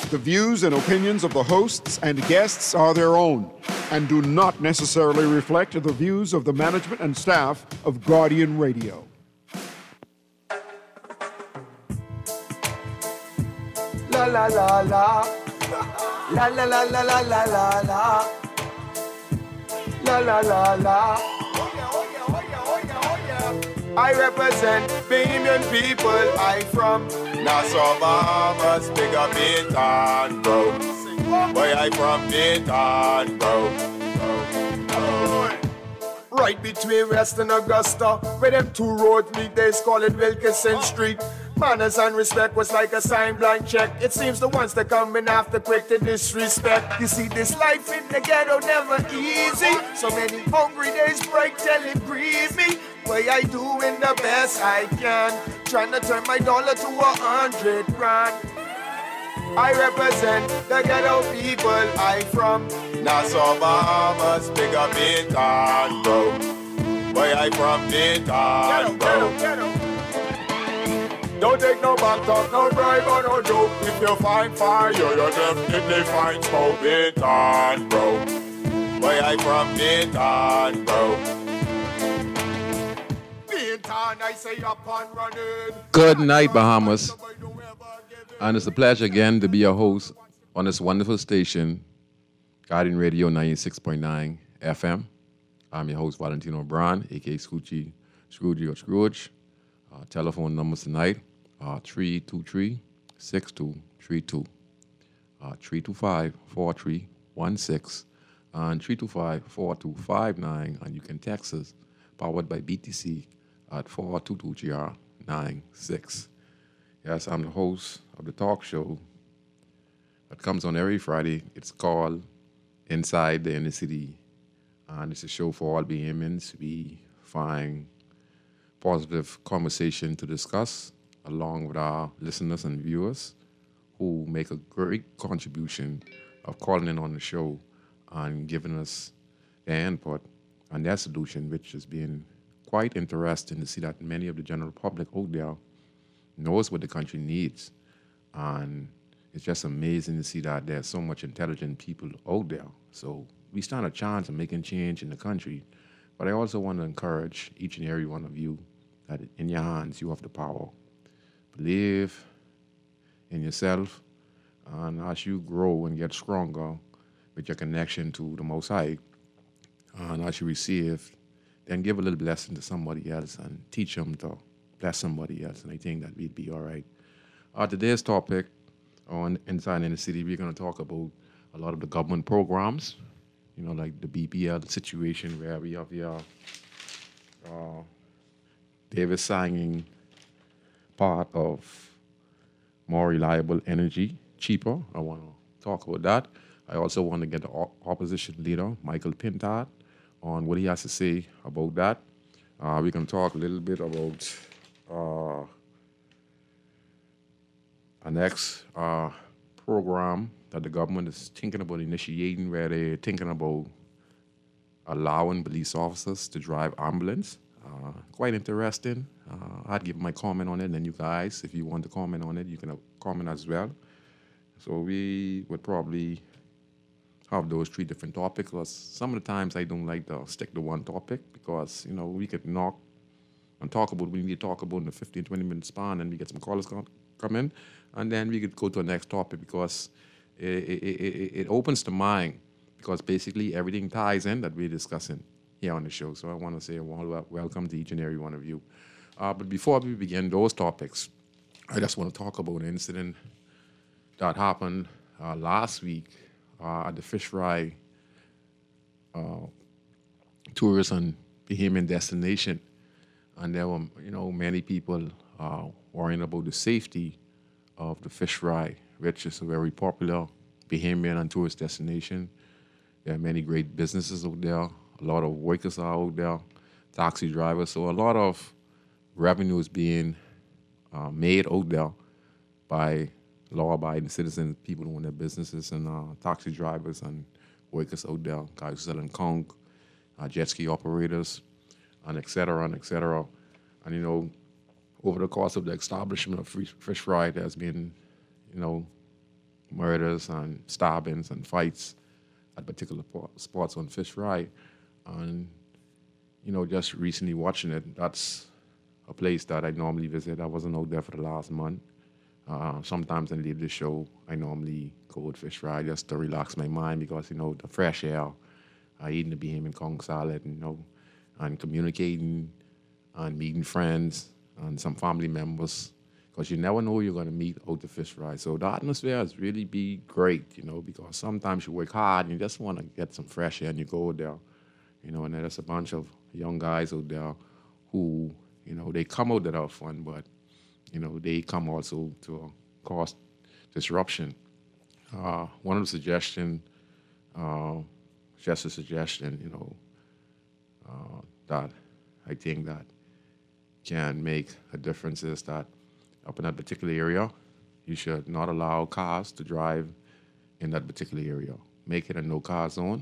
The views and opinions of the hosts and guests are their own and do not necessarily reflect the views of the management and staff of Guardian Radio. La la la la. La la la la la la la la. La la la la. I represent Bahamian people. I from Nassau, Bahamas, big up Baytown, bro. Boy, I from Baytown, bro. Right between West and Augusta, where them two roads meet, they call it Wilkinson Street. Manners and respect was like a sign blank check. It seems the ones that come in after quick to disrespect. You see, this life in the ghetto never easy. So many hungry days break till it grieve me. Way I doing the best I can, trying to turn my dollar to 100 grand. I represent the ghetto people. I from Nassau, Bahamas, big up Baytown, bro. Boy, I from Baytown, bro. Don't take no back talk, no bribe or no joke. If you find fire, you definitely find smoke. Baytown, bro. Boy, I from Baytown, bro. Baytown, I say up and running. Good night, Bahamas. And it's a pleasure again to be your host on this wonderful station, Guardian Radio 96.9 FM. I'm your host, Valentino Brown, a.k.a. Scoochie, Scroogey or Scrooge. Telephone numbers tonight are 323-6232, 325-4316, and 325-4259, and you can text us, powered by BTC, at 422GR96. Yes, I'm the host of the talk show that comes on every Friday. It's called Inside the Inner City, and it's a show for all Bahamians. We find positive conversation to discuss along with our listeners and viewers who make a great contribution of calling in on the show and giving us their input and their solution, which has been quite interesting to see that many of the general public out there knows what the country needs. And it's just amazing to see that there's so much intelligent people out there. So we stand a chance of making change in the country. But I also want to encourage each and every one of you that in your hands you have the power. Believe in yourself, and as you grow and get stronger with your connection to the Most High, and as you receive, then give a little blessing to somebody else and teach them to bless somebody else, and I think that we'd be all right. Today's topic on Inside in the City, we're going to talk about a lot of the government programs, you know, like the BPL situation where we have here Davis signing part of More Reliable Energy, Cheaper. I want to talk about that. I also want to get the opposition leader, Michael Pintard, on what he has to say about that. We can talk a little bit about our next program that the government is thinking about initiating, where they're thinking about allowing police officers to drive ambulance. Quite interesting. I'd give my comment on it, and then you guys, if you want to comment on it, you can comment as well. So we would probably have those three different topics, because some of the times I don't like to stick to one topic, because, you know, we could knock and talk about what we need to talk about in a 15, 20-minute span, and we get some callers come in, and then we could go to the next topic, because it opens the mind, because basically everything ties in that we're discussing here on the show. So I want to say a warm welcome to each and every one of you. But before we begin those topics, I just want to talk about an incident that happened last week at the Fish Fry tourist and Bahamian destination. And there were, you know, many people worrying about the safety of the Fish Fry, which is a very popular Bahamian and tourist destination. There are many great businesses out there. A lot of workers are out there, taxi drivers. So a lot of revenue is being made out there by law-abiding citizens, people who own their businesses, and taxi drivers and workers out there, guys selling conch, jet ski operators, and et cetera, and et cetera. And, you know, over the course of the establishment of Fish Fry, there's been, you know, murders and stabbings and fights at particular spots on Fish Fry. And, just recently watching it, that's a place that I normally visit. I wasn't out there for the last month. Sometimes I leave the show, I normally go to Fish Fry just to relax my mind because, the fresh air, eating the beam and Kong salad, and communicating and meeting friends and some family members because you never know who you're going to meet out the Fish Fry. So the atmosphere has really be great, because sometimes you work hard and you just want to get some fresh air and you go there, and there's a bunch of young guys out there who, they come out that are fun, but, they come also to cause disruption. One of the suggestions, just a suggestion, that I think that can make a difference is that up in that particular area, you should not allow cars to drive in that particular area. Make it a no-car zone.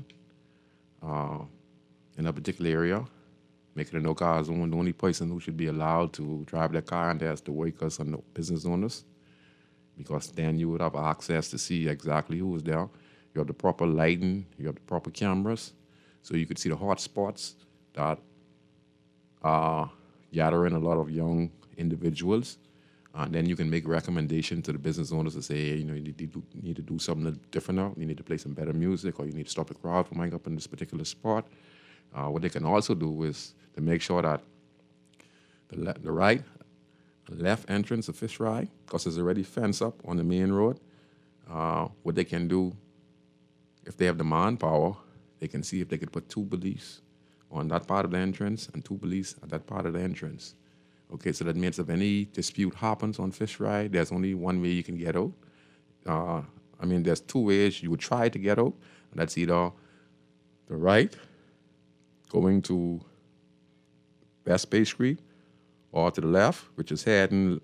In that particular area, make it a no-car zone. The only person who should be allowed to drive their car in there is the workers and the business owners, because then you would have access to see exactly who is there. You have the proper lighting, you have the proper cameras, so you could see the hot spots that are gathering a lot of young individuals. And then you can make recommendations to the business owners to say, hey, you need to do something different now. You need to play some better music, or you need to stop the crowd from going up in this particular spot. What they can also do is to make sure that the right, left entrance of Fish Fry, because it's already fenced up on the main road, what they can do, if they have the manpower, they can see if they could put 2 police on that part of the entrance and 2 police at that part of the entrance. Okay, so that means if any dispute happens on Fish Fry, there's only one way you can get out. There's 2 ways you would try to get out, and that's either the right, going to West Bay Street, or to the left, which is heading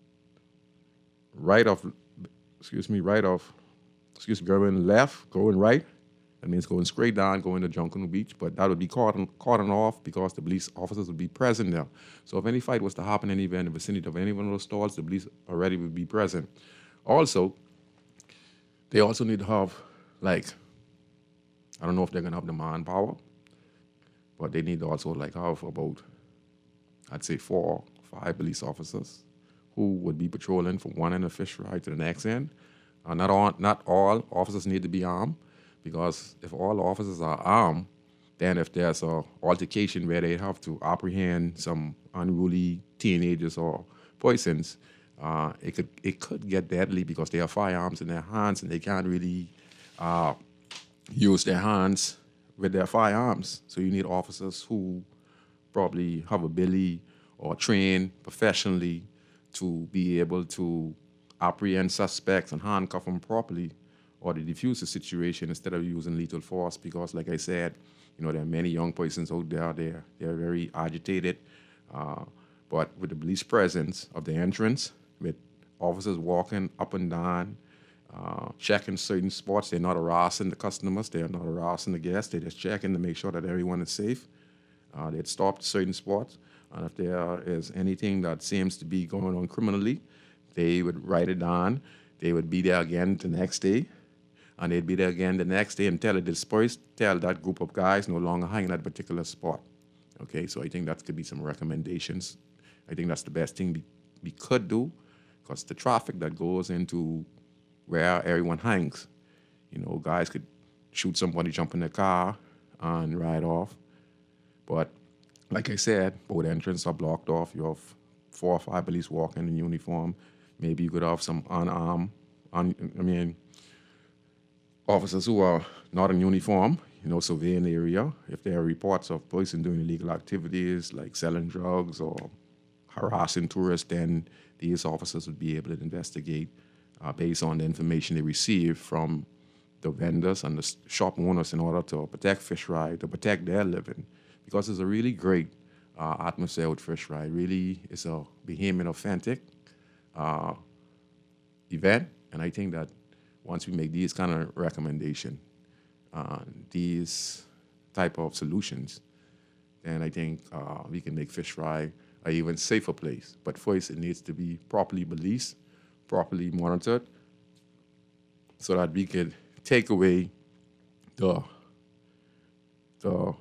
going left, going right. That means going straight down, going to Junction Beach, but that would be cordoned off because the police officers would be present there. So if any fight was to happen anywhere in the vicinity of any one of those stalls, the police already would be present. Also, they also need to have, I don't know if they're going to have the manpower, but they need to also have about, I'd say 4 or 5 police officers who would be patrolling from one end of Fish Fry to the next end. Not all officers need to be armed, because if all officers are armed, then if there's an altercation where they have to apprehend some unruly teenagers or persons, it could get deadly because they have firearms in their hands and they can't really use their hands with their firearms. So you need officers who probably have ability or train professionally to be able to apprehend suspects and handcuff them properly, or to defuse the situation instead of using lethal force. Because, like I said, there are many young persons out there. They're very agitated. But with the police presence of the entrance, with officers walking up and down, checking certain spots, they're not harassing the customers. They're not harassing the guests. They're just checking to make sure that everyone is safe. They'd stop certain spots. And if there is anything that seems to be going on criminally, they would write it down. They would be there again the next day. And they'd be there again the next day and tell that group of guys no longer hang in that particular spot. Okay, so I think that could be some recommendations. I think that's the best thing we could do, because the traffic that goes into where everyone hangs, guys could shoot somebody, jump in their car, and ride off. But like I said, both entrances are blocked off. You have 4 or 5 police walking in uniform. Maybe you could have some unarmed, officers who are not in uniform, surveying the area. If there are reports of persons doing illegal activities like selling drugs or harassing tourists, then these officers would be able to investigate based on the information they receive from the vendors and the shop owners in order to protect Fish Fry, to protect their living. Because it's a really great atmosphere with Fish Fry. Really, it's a Bahamian authentic event, and I think that once we make these kind of recommendations, these type of solutions, then I think we can make Fish Fry an even safer place. But first, it needs to be properly policed, properly monitored, so that we could take away the the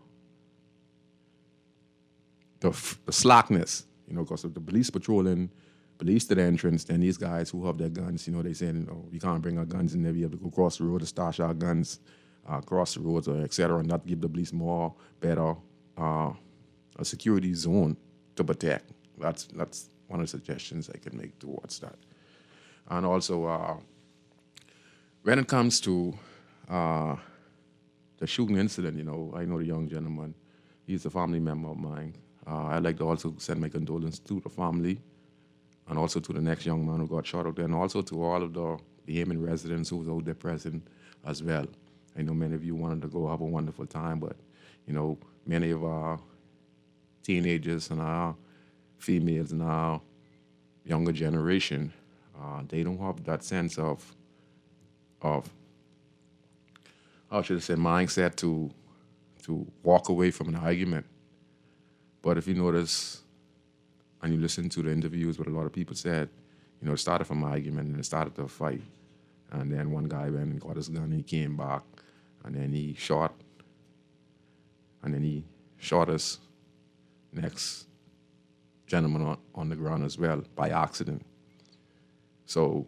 the slackness, because if the police patrolling, police to the entrance, then these guys who have their guns, they saying, we can't bring our guns in there, we have to go across the road to stash our guns, across the roads, or et cetera, and not give the police more, better, a security zone to protect. That's one of the suggestions I can make towards that. And also, when it comes to the shooting incident, I know the young gentleman, he's a family member of mine. I'd like to also send my condolences to the family and also to the next young man who got shot out there, and also to all of the Bahamian residents who was out there present as well. I know many of you wanted to go have a wonderful time, but, many of our teenagers and our females and our younger generation, they don't have that sense of how should I say, mindset to walk away from an argument. But if you notice, and you listen to the interviews, what a lot of people said, it started from an argument and it started to a fight. And then one guy went and got his gun and he came back and then he shot us next gentleman on the ground as well by accident. So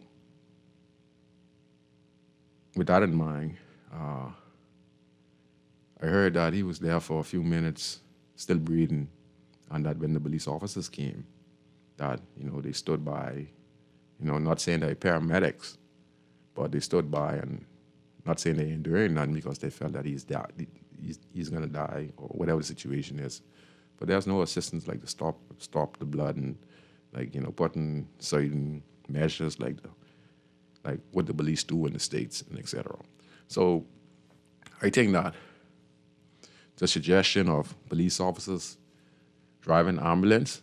with that in mind, I heard that he was there for a few minutes, still breathing, and that when the police officers came, that, they stood by, not saying they're paramedics, but they stood by and not saying they're enduring nothing because they felt that he's going to die or whatever the situation is. But there's no assistance like to stop the blood and, putting certain measures like what the police do in the States and et cetera. So I think that the suggestion of police officers driving ambulance,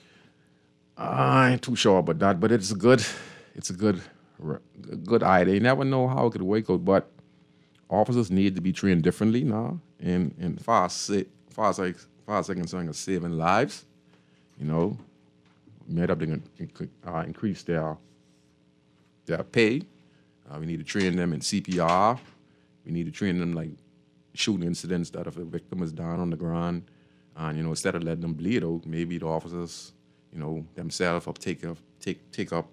I ain't too sure about that, but it's a good idea. You never know how it could work out, but officers need to be trained differently now. And far as I'm concerned, is saving lives. Made up to increase their pay. We need to train them in CPR. We need to train them like shooting incidents that if a victim is down on the ground, and instead of letting them bleed out, maybe the officers, themselves take up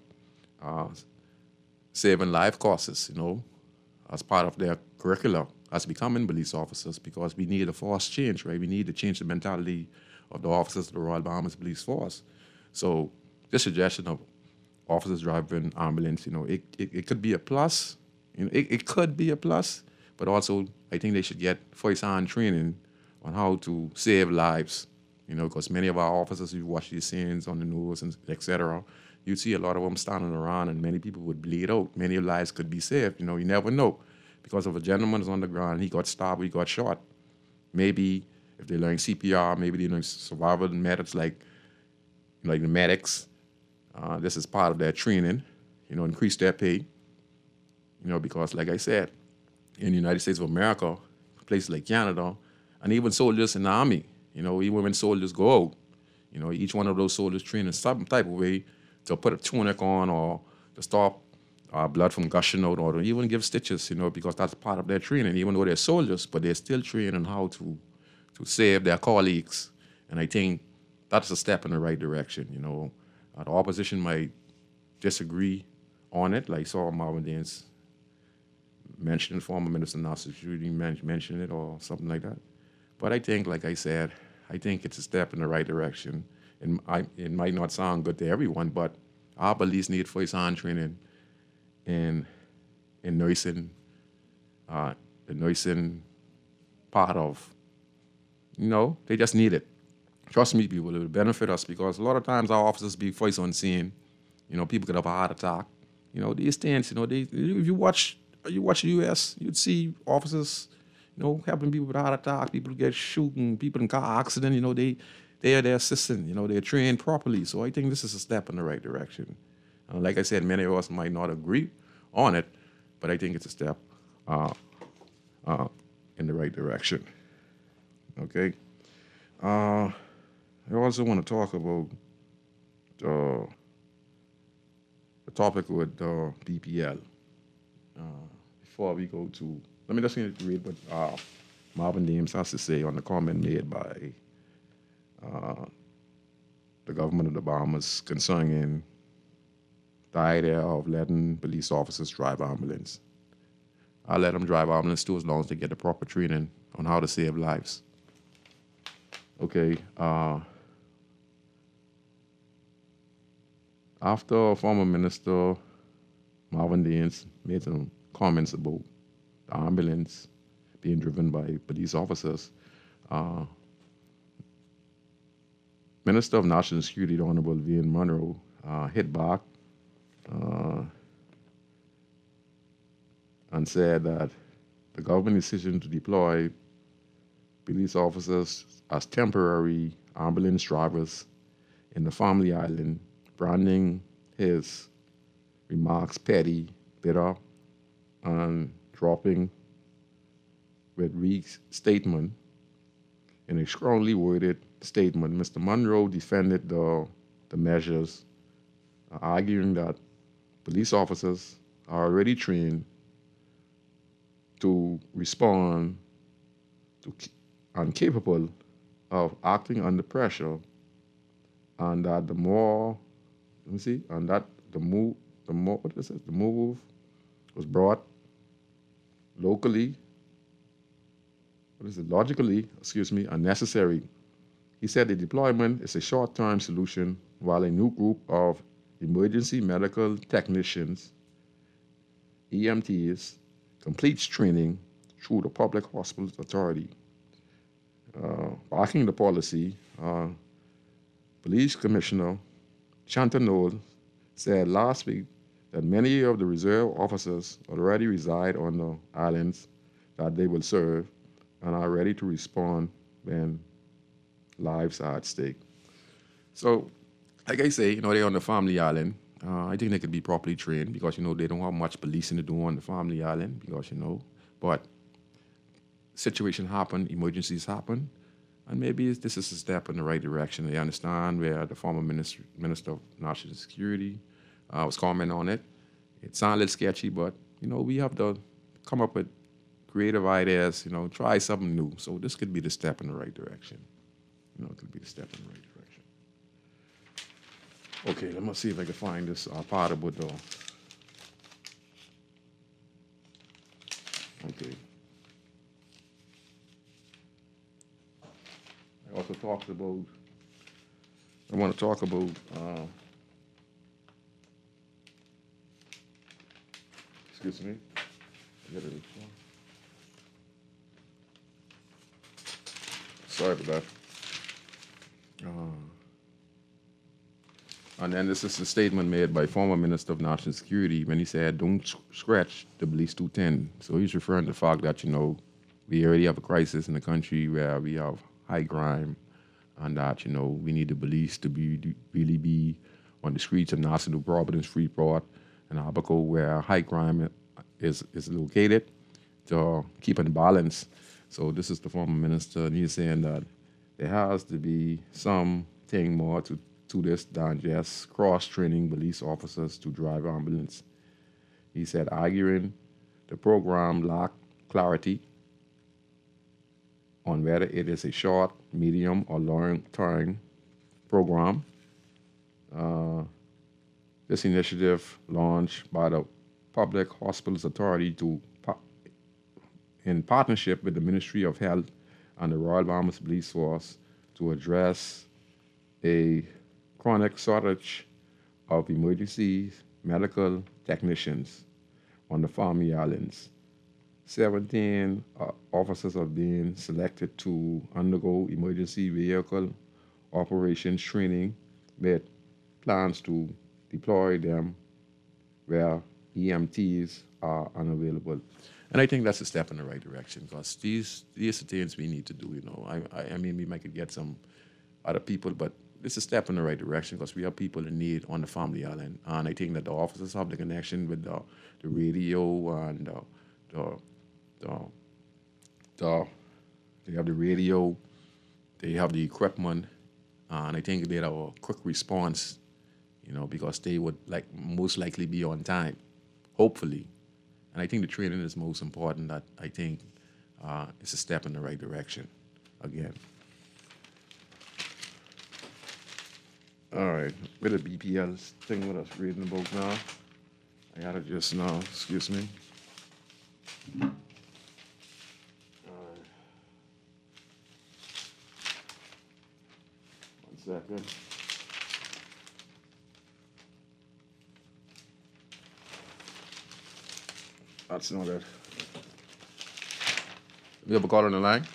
saving life courses, as part of their curricula as becoming police officers, because we need a force change, right? We need to change the mentality of the officers of the Royal Bahamas Police Force. So this suggestion of officers driving ambulance, it could be a plus. It could be a plus, but also I think they should get first-hand training on how to save lives, because many of our officers, you watch these scenes on the news and et cetera, you see a lot of them standing around and many people would bleed out. Many lives could be saved. You never know. Because if a gentleman is on the ground, he got stabbed, he got shot, maybe if they learn CPR, maybe they learn survival methods like the medics, this is part of their training, increase their pay, because like I said, in the United States of America, places like Canada, and even soldiers in the Army, even when soldiers go out, each one of those soldiers train in some type of way to put a tunic on or to stop blood from gushing out or to even give stitches, because that's part of their training, even though they're soldiers, but they're still trained on how to save their colleagues. And I think that's a step in the right direction, The opposition might disagree on it, like saw Marvin Daines mentioned, former Minister of National Security mentioned it or something like that. But I think, like I said, I think it's a step in the right direction. And it might not sound good to everyone, but our police need first-hand training in nursing, the nursing part of, they just need it. Trust me, people, it will benefit us because a lot of times our officers be first on scene. People could have a heart attack. These things, if you watch the U.S., you'd see officers, helping people with a heart attack, people who get shooting, people in car accident, they are their assistant, they're trained properly. So I think this is a step in the right direction. Like I said, many of us might not agree on it, but I think it's a step in the right direction. Okay? I also want to talk about the topic with BPL. before we go to, let me just read what Marvin Deems has to say on the comment made by the government of the Bahamas concerning the idea of letting police officers drive ambulance. I'll let them drive ambulance too as long as they get the proper training on how to save lives. Okay. After former Minister Marvin Deans made some comments about the ambulance being driven by police officers, Minister of National Security, the Honorable Vian Munro, hit back and said that the government decision to deploy police officers as temporary ambulance drivers in the Family Island, branding his remarks petty, bitter, and dropping with Reed's statement. In a strongly worded statement, Mr. Munro defended the measures, arguing that police officers are already trained to respond to and capable of acting under pressure, and that the move was brought logically unnecessary. He said the deployment is a short-term solution while a new group of emergency medical technicians, EMTs, completes training through the Public Hospitals Authority. Backing the policy, Police Commissioner Chantal Knoll said last week that many of the reserve officers already reside on the islands that they will serve and are ready to respond when lives are at stake. So, like I say, they're on the Family Island. I think they could be properly trained because, they don't have much policing to do on the Family Island because, but situations happen, emergencies happen, and maybe this is a step in the right direction. They understand where the former Minister of National Security was commenting on it. It sounds a little sketchy, but, we have to come up with creative ideas, try something new. So this could be the step in the right direction. It could be the step in the right direction. Okay, let me see if I can find this part about the. Okay. I also talked about. I want to talk about. Excuse me. I got it. Sorry about that. And then this is a statement made by former Minister of National Security when he said, "Don't scratch the police 210." So he's referring to the fact that, we already have a crisis in the country where we have high crime and that, we need the police to really be on the streets of Nassau, Providence, Freeport, and Abaco where high crime is located to keep in balance. So this is the former minister, and he's saying that there has to be something more to this than just cross-training police officers to drive ambulance. He said, arguing the program lacked clarity on whether it is a short, medium, or long-term program. This initiative launched by the Public Hospitals Authority in partnership with the Ministry of Health and the Royal Bahamas Police Force to address a chronic shortage of emergency medical technicians on the Family Islands. 17 officers are being selected to undergo emergency vehicle operations training with plans to deploy them where EMTs are unavailable. And I think that's a step in the right direction because these are things we need to do, I mean, we might get some other people, but it's a step in the right direction because we have people in need on the Family Island. And I think that the officers have the connection with the radio and they have the radio, they have the equipment, and I think they have a quick response, because they would most likely be on time, hopefully. And I think the training is most important. That I think it's a step in the right direction again. All right, with the BPL thing what I was reading about now. I got it just now, excuse me. All right. 1 second. That's not it. We have a caller on the line?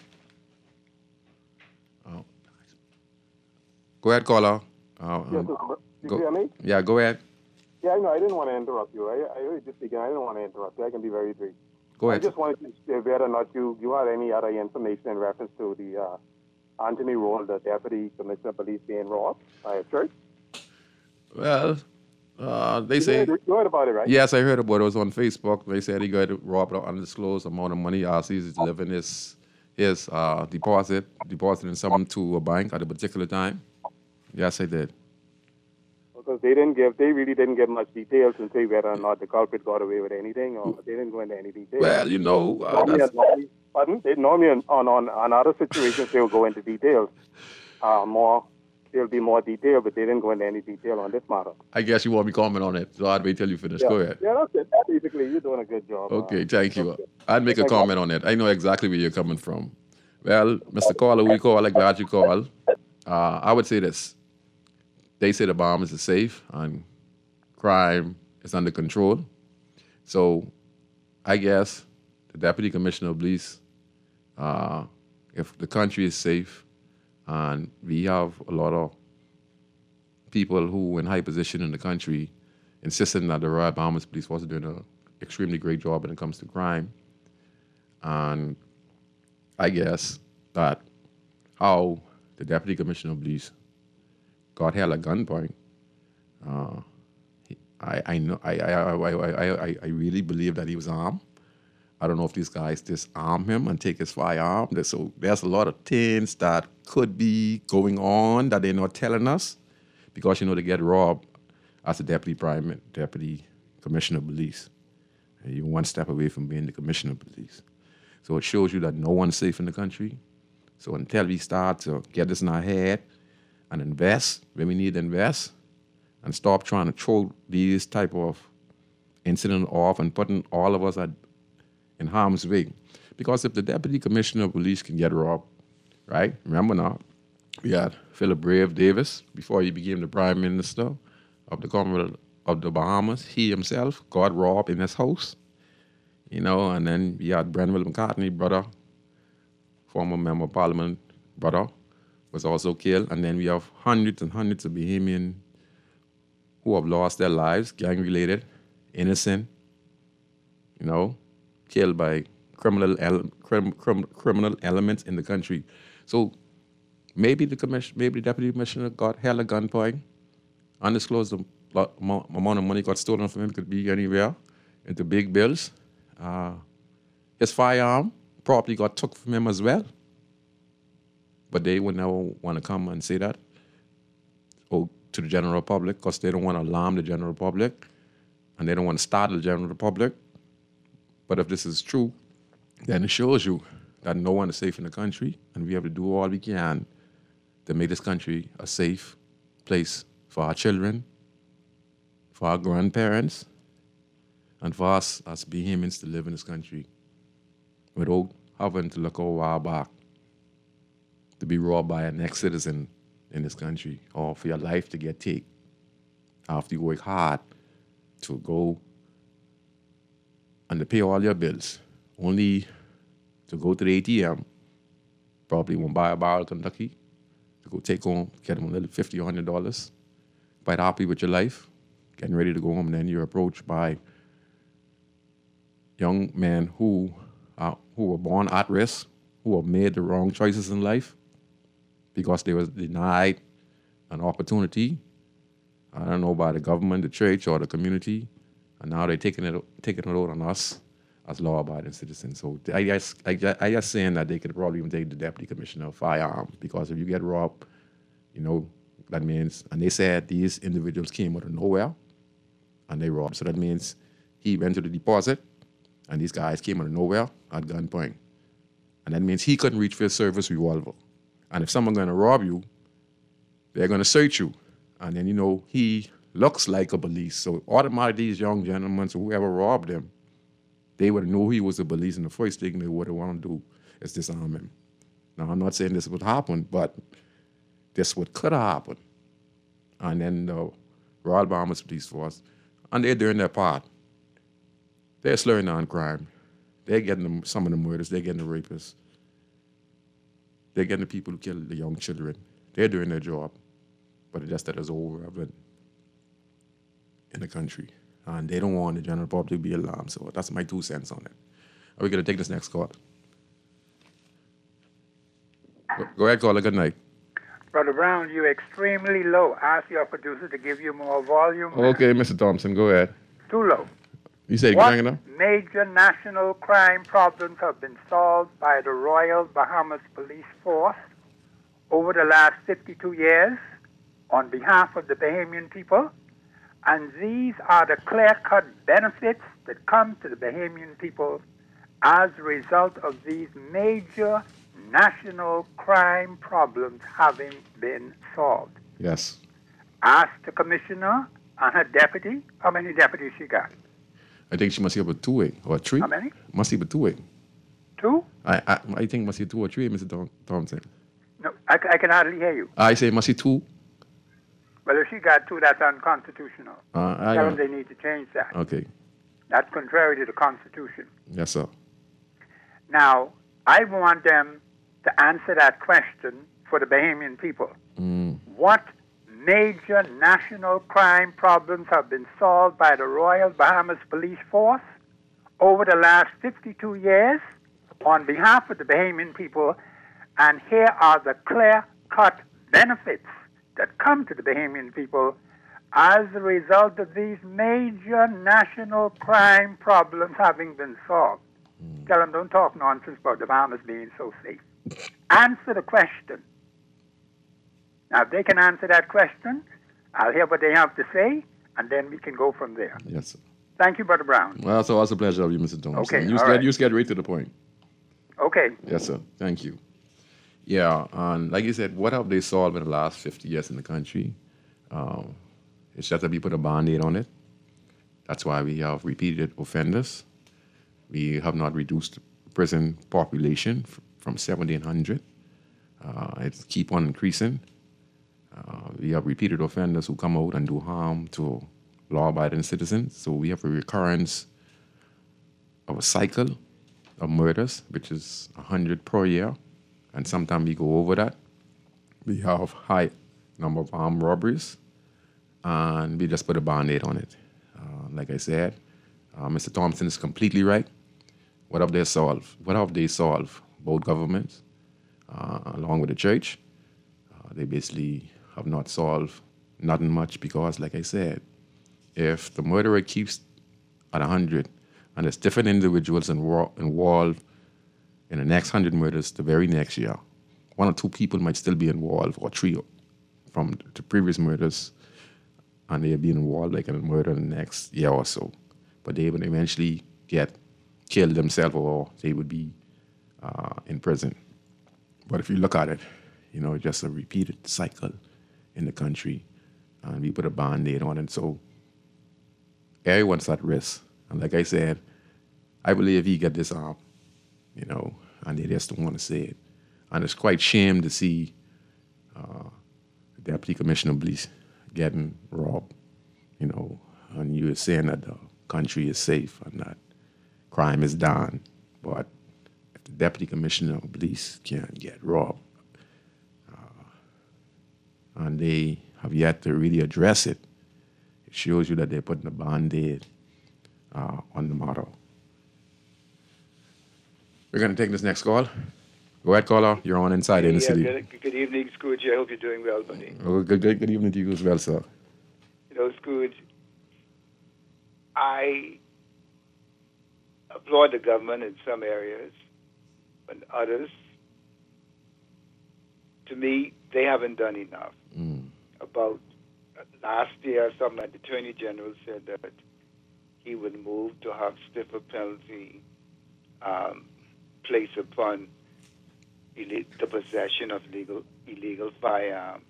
Oh. Go ahead, caller. Yes, you hear me? Yeah, go ahead. Yeah, I didn't want to interrupt you. I really just began. I didn't want to interrupt you. I can be very brief. Go ahead. I just wanted to see whether or not you had any other information in reference to the Anthony Roll, the Deputy Commissioner of Police, being robbed by a church. Well, they say... You heard about it, right? Yes, I heard about it. It was on Facebook. They said he got robbed of undisclosed amount of money. He's delivering his depositing something to a bank at a particular time. Yes, I did. Because they really didn't give much details and say whether or not the culprit got away with anything, or they didn't go into any details. Well, you know, normally on other situations they will go into details. There'll be more detail, but they didn't go into any detail on this matter. I guess you want me to comment on it, so I'd wait till you finish. Yeah. Go ahead. Yeah, that's it. Basically, you're doing a good job. Okay, thank you. I'd make a comment on it. I know exactly where you're coming from. Well, Mr. Caller, we call, I'm glad you called. I would say this. They say the Bahamas is safe and crime is under control. So I guess the Deputy Commissioner of Police, if the country is safe and we have a lot of people who in high position in the country insisting that the Royal Bahamas Police was doing an extremely great job when it comes to crime, and I guess that how the Deputy Commissioner of Police got held at gunpoint. I really believe that he was armed. I don't know if these guys disarm him and take his firearm. So there's a lot of things that could be going on that they're not telling us, because they get robbed as a deputy commissioner of police. And you're one step away from being the commissioner of police. So it shows you that no one's safe in the country. So until we start to get this in our head and invest when we need to invest, and stop trying to throw these type of incident off and putting all of us in harm's way. Because if the Deputy Commissioner of Police can get robbed, right? Remember now, we had Philip Brave Davis, before he became the Prime Minister of the Commonwealth of the Bahamas. He himself got robbed in his house, and then we had Brenville McCartney, brother, former Member of Parliament, brother, was also killed. And then we have hundreds and hundreds of Bahamian who have lost their lives, gang-related, innocent, killed by criminal elements in the country. So maybe the Deputy Commissioner got held at gunpoint, undisclosed amount of money got stolen from him, could be anywhere, into big bills. His firearm probably got took from him as well. But they would never want to come and say that to the general public, because they don't want to alarm the general public and they don't want to startle the general public. But if this is true, then it shows you that no one is safe in the country, and we have to do all we can to make this country a safe place for our children, for our grandparents, and for us as Bahamians to live in this country without having to look a while back to be robbed by a next citizen in this country, or for your life to get taken after you work hard to go and to pay all your bills, only to go to the ATM, probably won't buy a barrel of Kentucky, to go take home, get them a little $50 or $100, quite happy with your life, getting ready to go home, and then you're approached by young men who were born at risk, who have made the wrong choices in life because they was denied an opportunity, I don't know, by the government, the church, or the community, and now they're taking it out on us as law-abiding citizens. So I guess saying that they could probably even take the Deputy Commissioner of Firearms, because if you get robbed, that means, and they said these individuals came out of nowhere and they robbed. So that means he went to the deposit And these guys came out of nowhere at gunpoint. And that means he couldn't reach for his service revolver. And if someone's going to rob you, they're going to search you. And then, he looks like a police. So automatically these young gentlemen, so whoever robbed him, they would know he was a police. And the first thing they would want to do is disarm him. Now, I'm not saying this would happen, but this would could have happened. And then the Royal Bahamas Police Force, and they're doing their part. They're slowing down crime. They're getting some of the murders. They're getting the rapists. They're getting the people who kill the young children. They're doing their job. But it's just that it's over in the country. And they don't want the general public to be alarmed. So that's my 2 cents on it. Are we going to take this next call? Go ahead, caller. Good night. Brother Brown, you're extremely low. Ask your producer to give you more volume. Okay, Mr. Thompson, go ahead. Too low. You say What hanging up? major national crime problems have been solved by the Royal Bahamas Police Force over the last 52 years on behalf of the Bahamian people? And these are the clear-cut benefits that come to the Bahamian people as a result of these major national crime problems having been solved. Yes. Ask the commissioner and her deputy how many deputies she got. I think she must have a 2 or 3. How many? Must have a 2 Two? I think must have 2 or 3, Mr. Thompson. No, I can hardly hear you. I say must have 2. Well, if she got two, that's unconstitutional. Tell them they need to change that. Okay. That's contrary to the Constitution. Yes, sir. Now, I want them to answer that question for the Bahamian people. What major national crime problems have been solved by the Royal Bahamas Police Force over the last 52 years on behalf of the Bahamian people? And here are the clear-cut benefits that come to the Bahamian people as a result of these major national crime problems having been solved. Tell them, don't talk nonsense about the Bahamas being so safe. Answer the question. Now, if they can answer that question, I'll hear what they have to say, and then we can go from there. Yes, sir. Thank you, Brother Brown. Well, it's always a pleasure of you, Mr. Thompson. Okay, You just get right to the point. Okay. Yes, sir. Thank you. Yeah, and like you said, what have they solved in the last 50 years in the country? It's just that we put a Band-Aid on it. That's why we have repeated offenders. We have not reduced prison population from 1,700. It's keep on increasing. We have repeated offenders who come out and do harm to law-abiding citizens. So we have a recurrence of a cycle of murders, which is 100 per year. And sometimes we go over that. We have high number of armed robberies, and we just put a Band-Aid on it. Like I said, Mr. Thompson is completely right. What have they solved? What have they solved? Both governments, along with the church, they basically have not solved nothing much because, like I said, if the murderer keeps at 100 and there's different individuals involved in the next 100 murders the very next year, 1 or 2 people might still be involved, or 3 from the previous murders, and they'll be involved like in a murder in the next year or so. But they would eventually get killed themselves, or they would be in prison. But if you look at it, just a repeated cycle in the country, and we put a Band-Aid on it. So everyone's at risk. And like I said, I believe he get this arm, and they just don't want to say it. And it's quite shame to see the Deputy Commissioner of Police getting robbed, and you were saying that the country is safe and that crime is down. But if the Deputy Commissioner of Police can get robbed, and they have yet to really address it, it shows you that they're putting a Band-Aid on the matter. We're going to take this next call. Go ahead, caller. You're on Inside in the City. Good evening, Scrooge. I hope you're doing well, buddy. Oh, good evening to you as well, sir. Scrooge, I applaud the government in some areas, but others, to me, they haven't done enough. About last year, something like the Attorney General said that he would move to have stiffer penalty placed upon the possession of illegal firearms.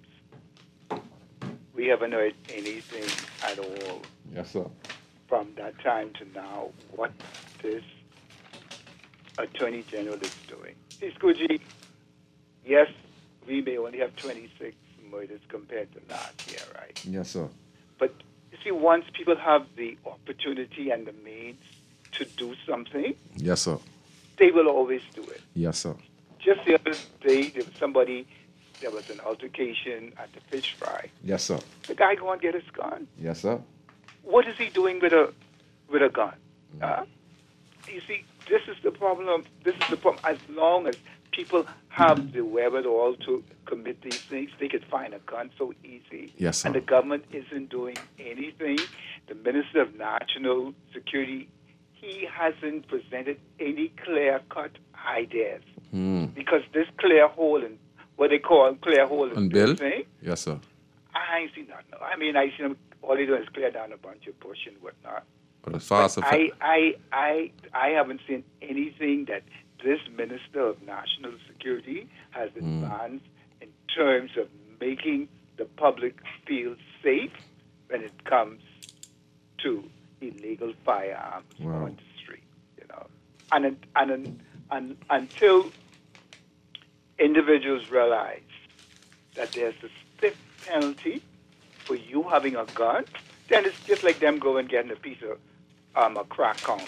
We haven't heard anything at all Yes, sir. from that time to now what this Attorney General is doing. See, Scoogie, yes, we may only have 26 murders compared to last year, right? Yes, sir. But you see, once people have the opportunity and the means to do something, Yes, sir. they will always do it. Yes, sir. Just the other day, there was an altercation at the fish fry. Yes, sir. The guy go and get his gun. Yes, sir. What is he doing with a gun? You see, this is the problem. This is the problem. As long as people have the wherewithal to commit these things, they could find a gun so easy. Yes, sir. And the government isn't doing anything. The Minister of National Security, he hasn't presented any clear-cut ideas. Because this clear hole in what they call clear hole in And Bill? thing, Yes, sir. I ain't seen nothing. I mean, I see them. All they do is clear down a bunch of bush and whatnot. But as far as the I haven't seen anything that this Minister of National Security has advanced in terms of making the public feel safe when it comes to illegal firearms on the street. You know, and until individuals realize that there's a stiff penalty for you having a gun, then it's just like them going and getting a piece of a crack conch,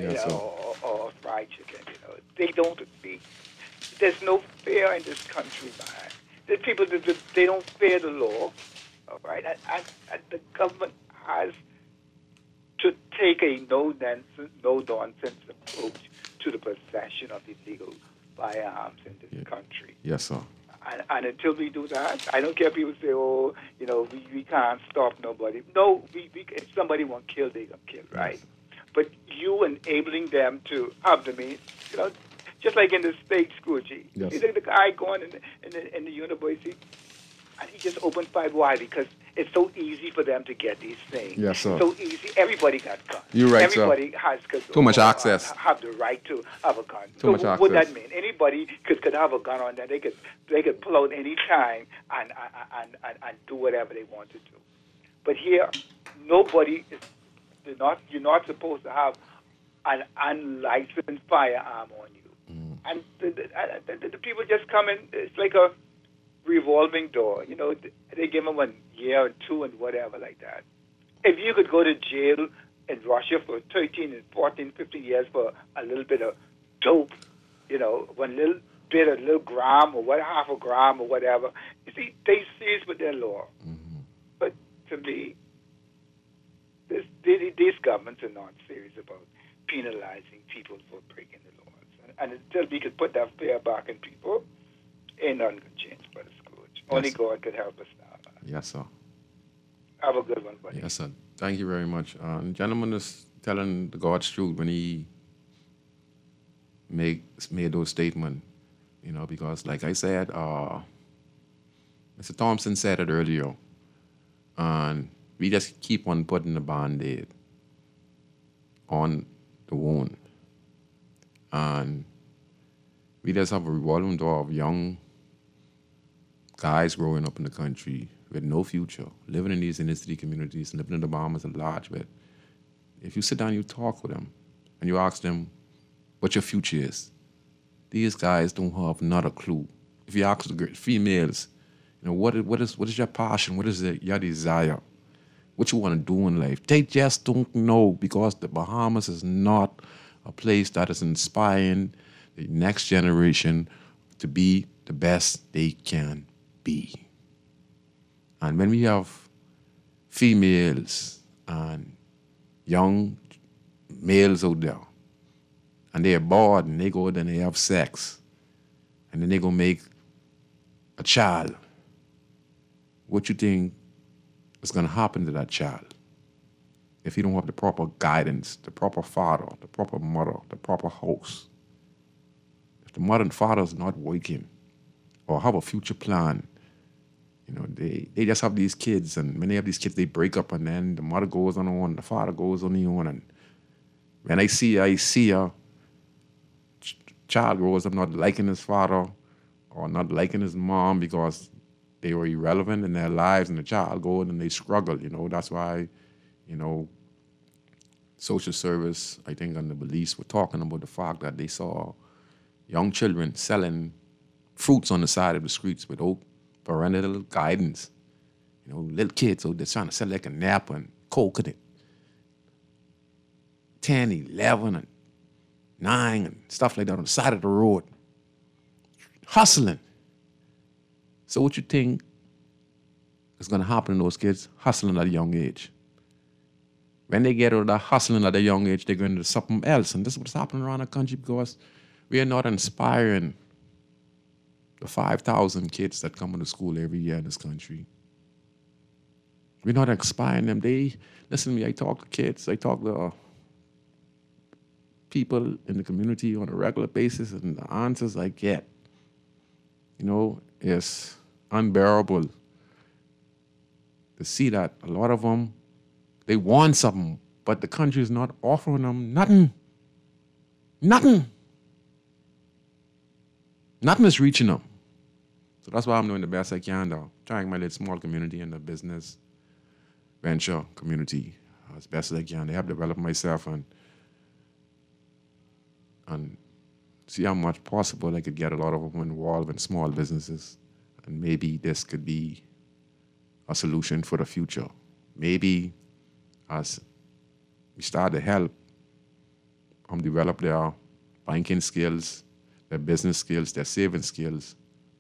or fried chicken. You know, they don't. There's no fear in this country, man. The people, they don't fear the law, all right? And the government has to take a no-nonsense approach to the possession of illegal firearms in this country. Yes, sir. And until we do that, I don't care if people say, oh, you know, we can't stop nobody. No, if somebody wants killed, they get killed, right? But you enabling them to have the means, you know, just like in the state school, G. Yes. You think the guy going in the university, and he just opened fire. Why? Because it's so easy for them to get these things. Yes, sir. So easy. Everybody got guns. You're right, Everybody sir. has Too much access. Have the right to have a gun. Too much What access. that mean? Anybody could have a gun on that. They could pull out any time and do whatever they want to do. But here, nobody is. You're not supposed to have an unlicensed firearm on you. And the people just come in. It's like a revolving door. You know, they give them 1 year or 2 and whatever like that. If you could go to jail in Russia for 13 and 14, 15 years for a little bit of dope, you know, a little gram or half a gram or whatever, you see, they serious with their law. But to me, these governments are not serious about penalizing people for breaking the laws. And until we could put that fear back in people, ain't nothing going to change, Brother Scrooge. Only God could help us now, man. Yes, sir. Have a good one, buddy. Yes, sir. Thank you very much. The gentleman is telling the God's truth when he made those statements, you know, because like I said, Mr. Thompson said it earlier, and we just keep on putting the Band-Aid on the wound. And we just have a revolving door of young guys growing up in the country with no future, living in these inner city communities and living in the Bahamas at large. But if you sit down, you talk with them, and you ask them what your future is, these guys don't have not a clue. If you ask the females, you know, what is your passion? What is your desire? What you want to do in life? They just don't know, because the Bahamas is not a place that is inspiring the next generation to be the best they can be. And when we have females and young males out there, and they're bored and they go out and they have sex, and then they go make a child, what you think is going to happen to that child if you don't have the proper guidance, the proper father, the proper mother, the proper house? If the mother and father is not working or have a future plan, you know, they just have these kids, and when they have these kids, they break up, and then the mother goes on the father goes on the own, and When I see a child grows up not liking his father or not liking his mom because they were irrelevant in their lives, and the child goes and they struggle, That's why, social service, I think, and the police were talking about the fact that they saw young children selling fruits on the side of the streets without parental guidance. Little kids, so they're trying to sell like an apple and coconut. 10, 11, and 9, and stuff like that on the side of the road. Hustling. So what you think is going to happen to those kids hustling at a young age? When they get out of that hustling at a young age, they're going to do something else. And this is what's happening around the country because we are not inspiring the 5,000 kids that come into school every year in this country. We're not inspiring them. Listen to me, I talk to kids, I talk to people in the community on a regular basis, and the answers I get, is unbearable to see that a lot of them, they want something, but the country is not offering them nothing. Nothing. Nothing is reaching them. So that's why I'm doing the best I can, though. Trying my little small community in the business venture community as best as I can. I have developed myself and see how much possible I could get a lot of them involved in small businesses. And maybe this could be a solution for the future. Maybe as we start to help them develop their banking skills, their business skills, their saving skills,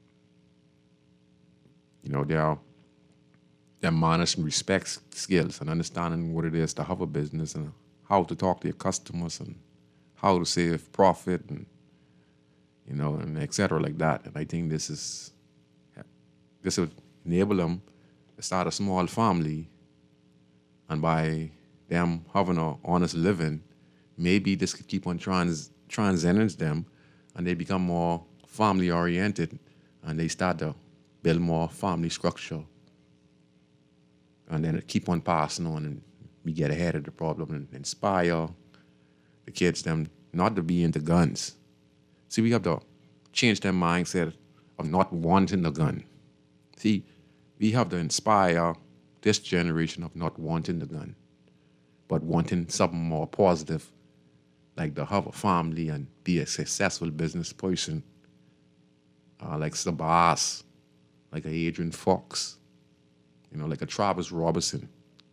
their manners and respect skills and understanding what it is to have a business and how to talk to your customers and how to save profit and, and et cetera like that. And I think this will enable them to start a small family, and by them having an honest living, maybe this could keep on transcending them, and they become more family-oriented, and they start to build more family structure. And then it keep on passing on, and we get ahead of the problem and inspire the kids them not to be into guns. See, we have to change their mindset of not wanting the gun. See, we have to inspire this generation of not wanting the gun, but wanting something more positive, like to have a family and be a successful business person, like Sabas, like a Adrian Fox, like a Travis Robertson,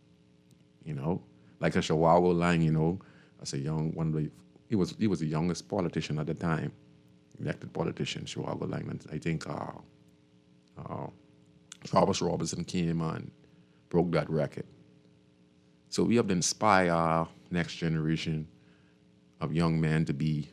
like a Chihuahua Lang, as a young one. He was the youngest politician at the time, elected politician, Chihuahua Lang. And I think Travis Robertson came and broke that record. So we have to inspire our next generation of young men to be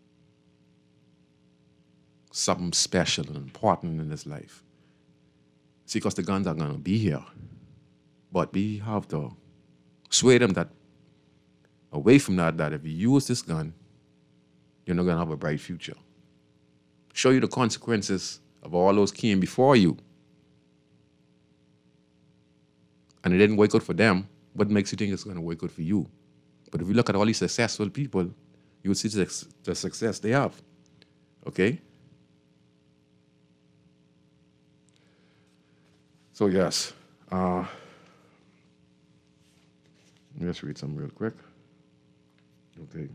something special and important in this life. See, because the guns are going to be here. But we have to sway them away from that if you use this gun, you're not going to have a bright future. Show you the consequences of all those came before you. And it didn't work out for them. What makes you think it's going to work out for you? But if you look at all these successful people, you will see the success they have. Okay? So yes, let's read some real quick. Okay.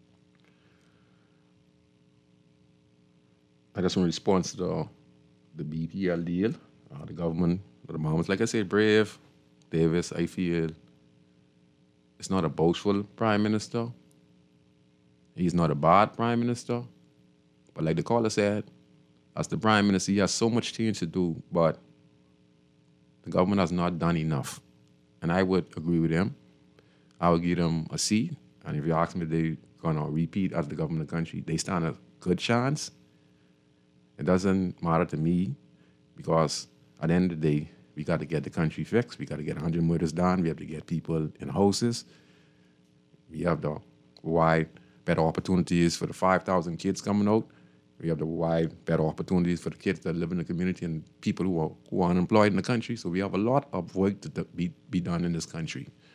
I just want to respond to the BPL deal. The government, the moment, like I said, brave. Davis, I feel, is not a boastful prime minister. He's not a bad prime minister. But like the caller said, as the prime minister, he has so much change to do, but the government has not done enough. And I would agree with him. I would give them a C. And if you ask me if they're going to repeat as the government of the country, they stand a good chance. It doesn't matter to me because at the end of the day, we got to get the country fixed. We got to get 100 murders done. We have to get people in houses. We have the wide, better opportunities for the 5,000 kids coming out. We have the wide, better opportunities for the kids that live in the community and people who are unemployed in the country. So we have a lot of work to be done in this country.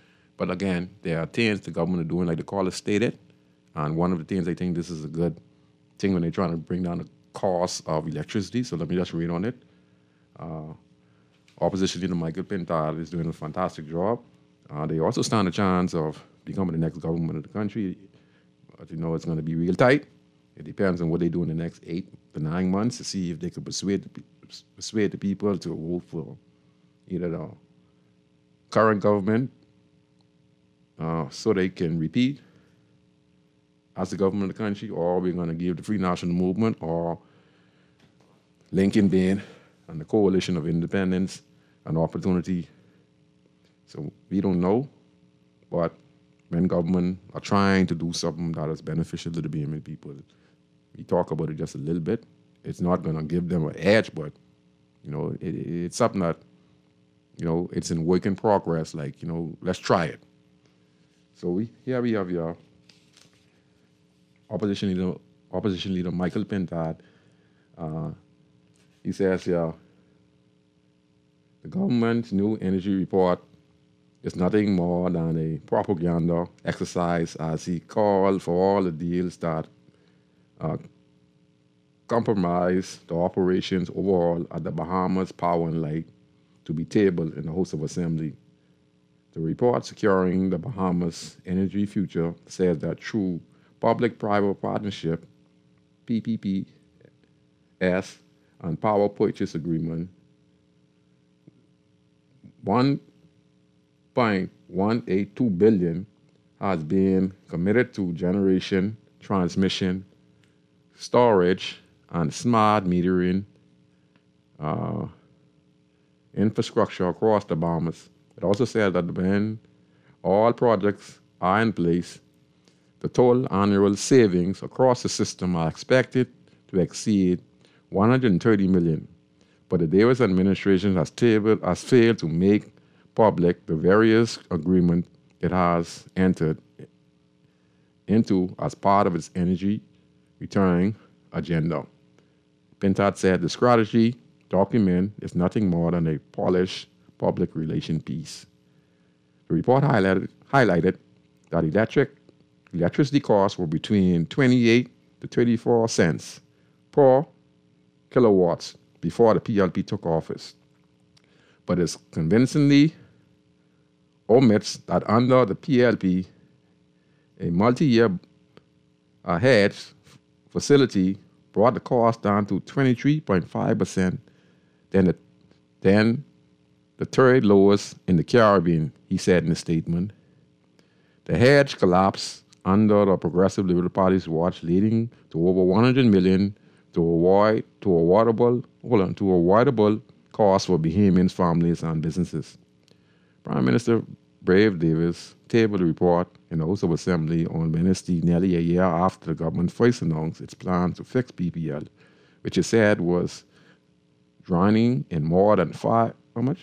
But again, there are things the government are doing, like the caller stated, and one of the things I think this is a good thing when they're trying to bring down the cost of electricity. So let me just read on it. Opposition leader Michael Pintard is doing a fantastic job. They also stand a chance of becoming the next government of the country. But you know, it's going to be real tight. It depends on what they do in the next 8 to 9 months to see if they can persuade the people to vote for either the current government so they can repeat as the government of the country, or we're going to give the Free National Movement or Lincoln Bain and the Coalition of Independence an opportunity. So we don't know, but when government are trying to do something that is beneficial to the BMN people, we talk about it just a little bit. It's not going to give them an edge, but, you know, it's something that, you know, it's in work in progress. Like, you know, let's try it. So here we have your opposition leader Michael Pintard. He says here, the government's new energy report is nothing more than a propaganda exercise, as he called for all the deals that compromise the operations overall at the Bahamas Power and Light to be tabled in the House of Assembly. The report securing the Bahamas energy future says that through public-private partnership, PPPs, and power purchase agreement, $1.182 billion has been committed to generation, transmission, storage, and smart metering infrastructure across the Bahamas. It also said that when all projects are in place, the total annual savings across the system are expected to exceed $130 million. But the Davis administration has failed to make public the various agreements it has entered into as part of its energy returning agenda. Pintard said the strategy document is nothing more than a polished public relation piece. The report highlighted that electricity costs were between 28 to 34 cents per kilowatts before the PLP took office, but it convincingly omits that under the PLP, a multi-year hedge facility brought the cost down to 23.5%, then the third lowest in the Caribbean, he said in a statement. The hedge collapsed under the Progressive Liberal Party's watch, leading to over $100 million to avoidable costs for Bahamians, families, and businesses. Prime Minister Brave Davis tabled a report in the House of Assembly on Wednesday, nearly a year after the government first announced its plan to fix PPL, which it said was drowning in more than $500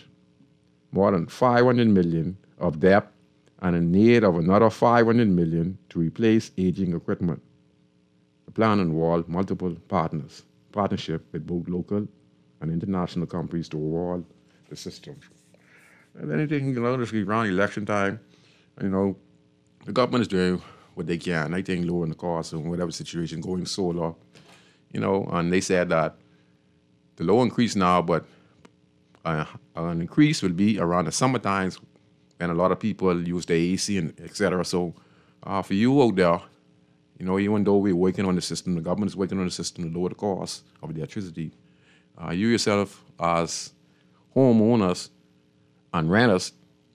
million of debt and in need of another $500 million to replace aging equipment. The plan involved multiple partnership with both local and international companies to overhaul the system. And anything, you know, this is around election time, you know, the government is doing what they can. I think lowering the cost in whatever situation, going solar, you know, and they said that the low increase now, but an increase will be around the summer times when a lot of people use the AC and et cetera. So for you out there, you know, even though we're working on the system, the government is working on the system to lower the cost of the electricity. You yourself as homeowners and renters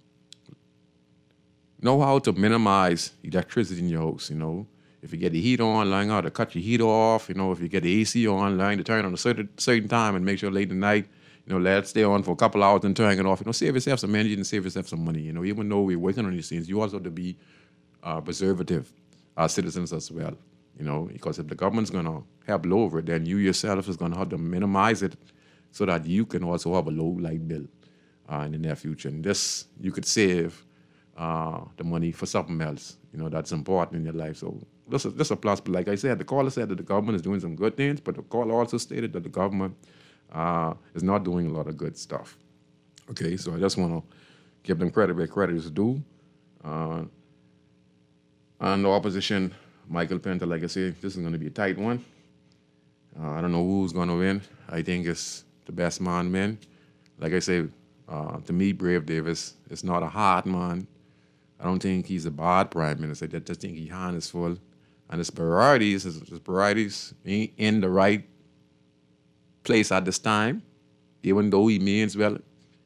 know how to minimize electricity in your house, you know. If you get the heat on, learn how to cut your heat off, you know. If you get the AC on, learn to turn it on a certain time and make sure late at night, you know, let it stay on for a couple hours and turn it off. You know, save yourself some energy and save yourself some money. You know, even though we're working on these things, you also have to be preservative as citizens as well. You know, because if the government's going to help lower it, then you yourself is going to have to minimize it so that you can also have a low light bill in the near future. And this, you could save the money for something else, you know, that's important in your life. So this is a plus. But like I said, the caller said that the government is doing some good things, but the caller also stated that the government is not doing a lot of good stuff. Okay, so I just want to give them credit where credit is due. And the opposition, Michael Penta, like I say, this is going to be a tight one. I don't know who's going to win. I think it's the best man win. Like I say, to me, Brave Davis is not a hard man. I don't think he's a bad prime minister. I just think his hand is full. And his priorities ain't in the right place at this time, even though he means well.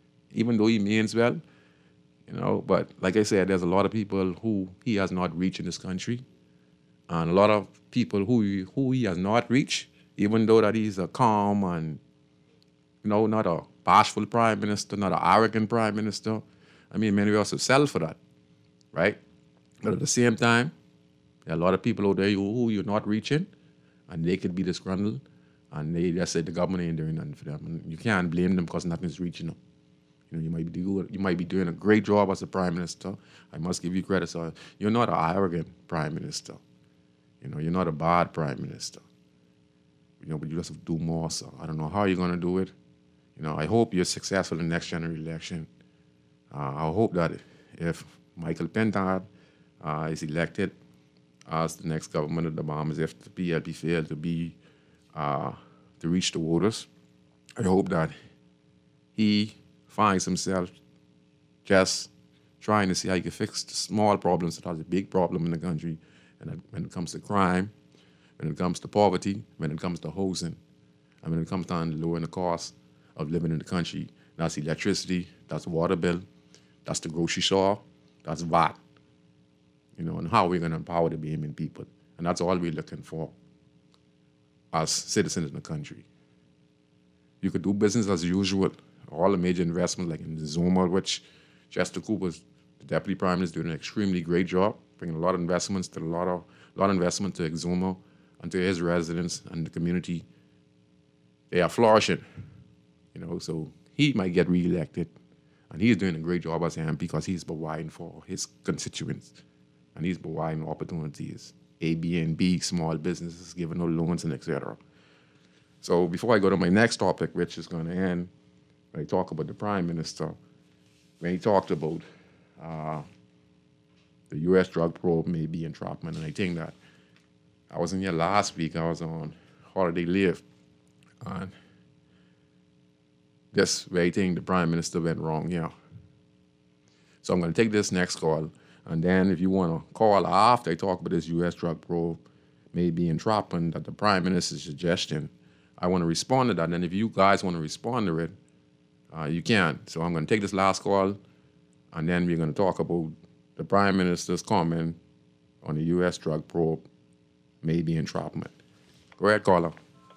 But like I said, there's a lot of people who he has not reached in this country. And a lot of people who he has not reached, even though that he's a calm and, not a bashful prime minister, not an arrogant prime minister. I mean, many of us have settled for that, right? But at the same time, there are a lot of people out there who you're not reaching, and they could be disgruntled, and they just say the government ain't doing nothing for them. And you can't blame them because nothing's reaching them. You might be doing a great job as a prime minister. I must give you credit. So you're not an arrogant prime minister. You're not a bad prime minister. But you just have to do more. So I don't know how you're going to do it. I hope you're successful in the next general election. I hope that if Michael Penta is elected as the next government of the Bahamas, if the PLP failed to reach the voters, I hope that he finds himself just trying to see how he can fix the small problems that has a big problem in the country. And when it comes to crime, when it comes to poverty, when it comes to housing, and when it comes down to lowering the cost of living in the country, that's electricity, that's water bill, that's the grocery store, that's VAT. And how we're going to empower the Bahamian people. And that's all we're looking for as citizens in the country. You could do business as usual. All the major investments, like in Zuma, which Chester Cooper, the Deputy Prime Minister, doing an extremely great job, bringing a lot of investments to Exuma and to his residents and the community. They are flourishing, so he might get re-elected. And he's doing a great job as MP because he's providing for his constituents. And he's providing opportunities, Airbnb, small businesses, giving them loans and etc. So before I go to my next topic, which is going to end, when I talk about the Prime Minister, when he talked about the U.S. drug probe may be entrapment, and I think that I was in here last week, I was on holiday leave, and that's where I think the Prime Minister went wrong, So I'm going to take this next call, and then if you want to call after I talk about this U.S. drug probe may be entrapment that the Prime Minister's suggestion, I want to respond to that, and if you guys want to respond to it, you can. So I'm going to take this last call, and then we're going to talk about the Prime Minister's comment on the U.S. drug probe may be entrapment. Go ahead, caller.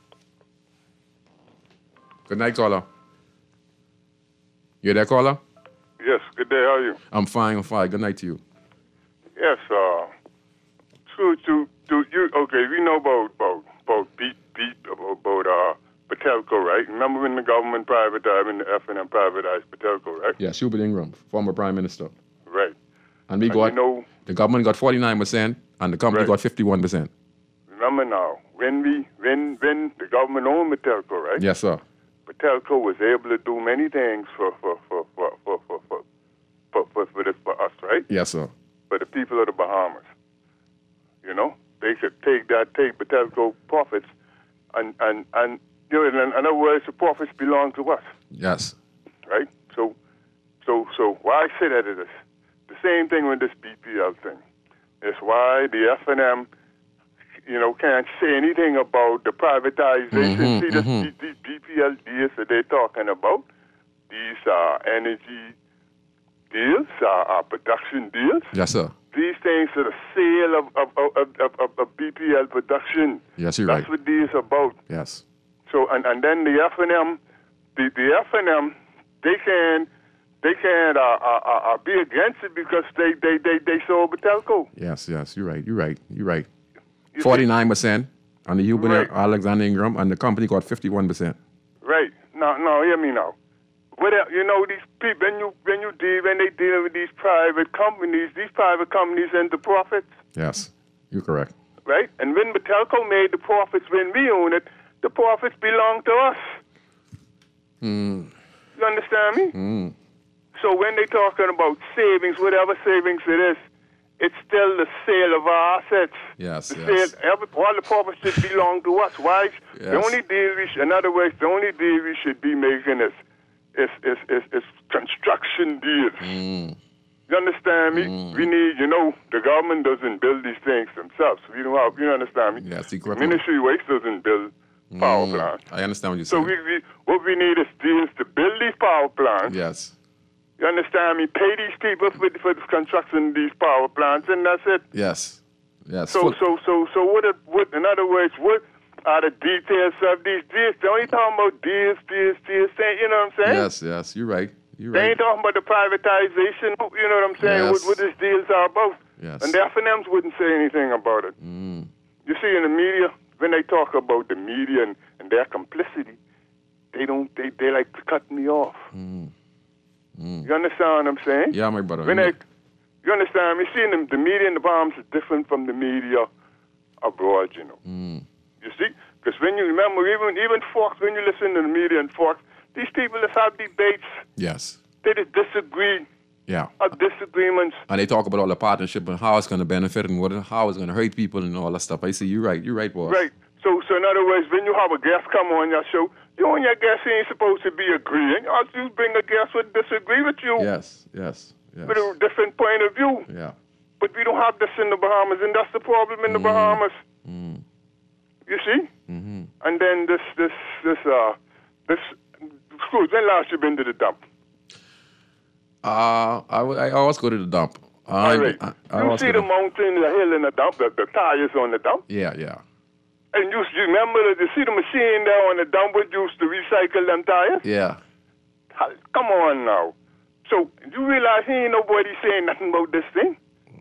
Good night, caller. You there, caller? Yes, good day, how are you? I'm fine. Good night to you. Yes, we know about Patelco, right? Remember when the government privatized, when the F&M privatized Patelco, right? Yeah, Schubert Ingram, former Prime Minister. Right. And the government got 49% and the company got 51%. Remember now, when the government owned Patelco, right? Yes, sir. Patelco was able to do many things for us, right? Yes, sir. For the people of the Bahamas. They could take Patelco profits and in other words, the profits belong to us. Yes. Right? So why I say that is the same thing with this BPL thing. It's why the F&M, can't say anything about the privatization. These BPL deals that they're talking about, these energy deals, production deals. Yes, sir. These things are the sale of BPL production. Yes, you're That's right. what these are about. Yes. So and then the F&M, the F&M, they can't be against it because they sold Patelco. Yes, you're right. 49% on the Huber Alexander Ingram, and the company got 51%. Right. Now, hear me now. These people, when they deal with these private companies enter profits. Yes, you're correct. Right? And when Patelco made the profits, when we own it, the profits belong to us. You understand me? So when they talking about savings, whatever savings it is, it's still the sale of our assets. Yes, the yes. Sale, all the property should belong to us. Why? Yes. The only deal in other words, the only deal we should be making is construction deals. You understand me? We need, the government doesn't build these things themselves. We don't have, you understand me? Yes, the Ministry of Waste doesn't build power plants. I understand what you're So saying. what we need is deals to build these power plants. Yes. You understand me? Pay these people for the construction of these power plants, and that's it. Yes. Yes. So what? In other words, what are the details of these deals? They only talking about deals. You know what I'm saying? Yes, yes. You're right. You're They right. ain't talking about the privatization. You know what I'm saying? Yes. What these deals are about. Yes. And the F&Ms wouldn't say anything about it. You see, in the media, when they talk about the media and their complicity, they like to cut me off. You understand what I'm saying? Yeah, my brother. You understand me? See, the media in the Bahamas is different from the media abroad, You see? Because when you remember, even Fox, when you listen to the media in Fox, these people that have debates, Yes. they just disagree, Yeah. have disagreements. And they talk about all the partnership and how it's going to benefit and how it's going to hurt people and all that stuff. I see. You're right. You're right, boss. Right. So in other words, when you have a guest come on your show, you and your guest ain't supposed to be agreeing. You bring a guest who disagree with you Yes. Yes. Yes. with a different point of view. Yeah. But we don't have this in the Bahamas, and that's the problem in the Bahamas. You see? And then this schools. When last you been to the dump? I always go to the dump. All right. I You always see go the to- mountain, the hill in the dump, the tires on the dump? Yeah, yeah. And you remember you see the machine there on the dump which used to recycle them tires? Yeah. Come on now. So you realize ain't nobody saying nothing about this thing?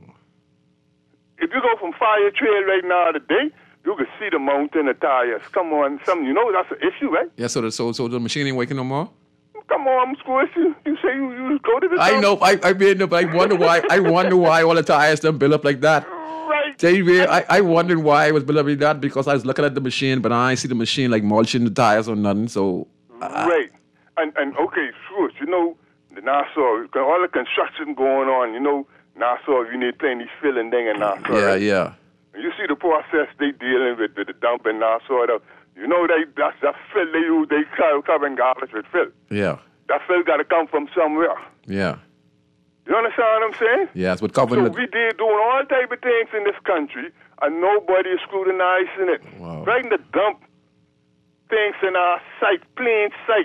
If you go from Fire Trail right now today, you can see the mountain of tires. Come on, that's an issue, right? Yeah, so the machine ain't working no more? Come on, Squish. You say you go to the dump. I know. I wonder why. I wonder why all the tires them built up like that. Right. I wondered why it was built up like that because I was looking at the machine, but I ain't see the machine like mulching the tires or nothing. So Right. And okay, sure. The Nassau, all the construction going on, Nassau, you need plenty filling thing in Nassau. yeah, right? yeah. You see the process they dealing with the dump in Nassau. That's that fill they use, they covering garbage with fill. Yeah. That fill got to come from somewhere. Yeah. You understand what I'm saying? Yes, but covering So the... we did doing all type of things in this country, and nobody is scrutinizing it. Wow. Right in the dump, things in our sight, plain sight.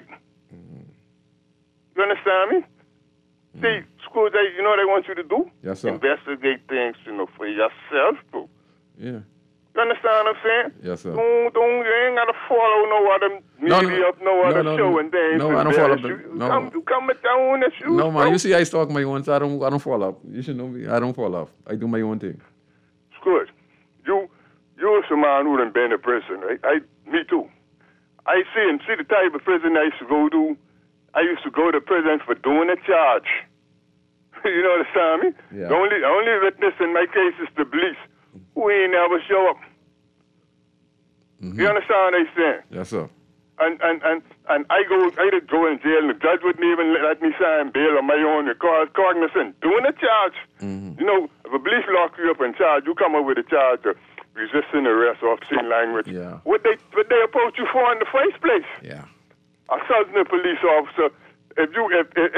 You understand me? See, schools, you know what they want you to do? Yes, sir. Investigate things, for yourself, too. Yeah. You understand what I'm saying? Yes, sir. You ain't got to follow no other media, no other show and things. No, I don't follow them. You come with your own issues. No, man, you see I talk my own, so I don't fall off. You should know me. I don't fall off. I do my own thing. It's good. You're a man who done been in prison, right? Me too. I see the type of prison I used to go to. I used to go to prison for doing a charge. You know what I'm saying? Yeah. The only witness in my case is the police, who ain't never show up. You understand what I'm saying? Yes, sir. And I did go in jail, and the judge wouldn't even let me sign bail on my own because cognizant, doing a charge. If a police lock you up and charge, you come up with a charge of resisting arrest or obscene language. Yeah. What they approach you for in the first place? Yeah. Assaulting a police officer. If your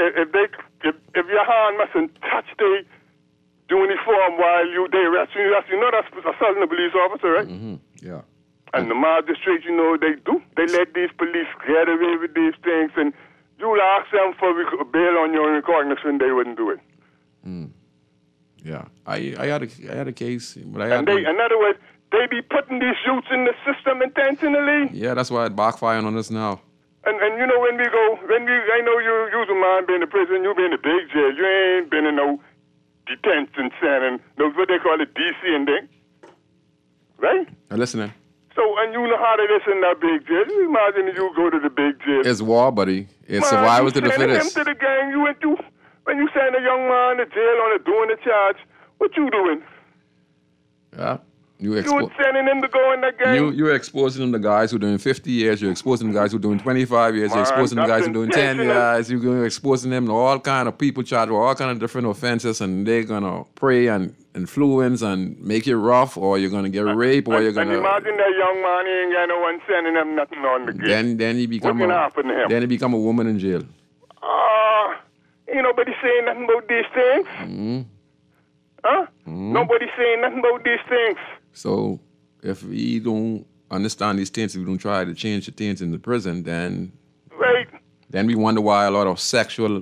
hand mustn't touch the uniform while they arrest you, that's assaulting a police officer, right? Yeah. And the magistrate, they do. They let these police get away with these things, and you'll ask them for bail on your recognizance, they wouldn't do it. Yeah. I had a case, but In other words, they be putting these youths in the system intentionally. Yeah, that's why it's backfiring on us now. And I know you's a man been in prison, you been in a big jail. You ain't been in no detention center, no what they call it, DC and thing. Right? I'm listening. So, and you know how it is in that big jail. You imagine you go to the big jail. It's war, buddy. It's survival to the fittest. Him to the gang, when you send a young man to jail on doing a charge, what you doing? Yeah. You sending him to go in that game? You're exposing them to guys who are doing 50 years. You're exposing them to guys who are doing 25 years. You're exposing them to guys who are doing 10 years. You're exposing them to all kind of people charged with all kind of different offenses, and they're going to prey and influence and make it rough, or you're going to get raped, or you're going to... And imagine that young man, he ain't got no one sending him nothing on the game. Then he become a woman in jail. Ain't nobody saying nothing about these things. Mm-hmm. Huh? Nobody saying nothing about these things. So if we don't understand these things, if we don't try to change the things in the prison, then we wonder why a lot of sexual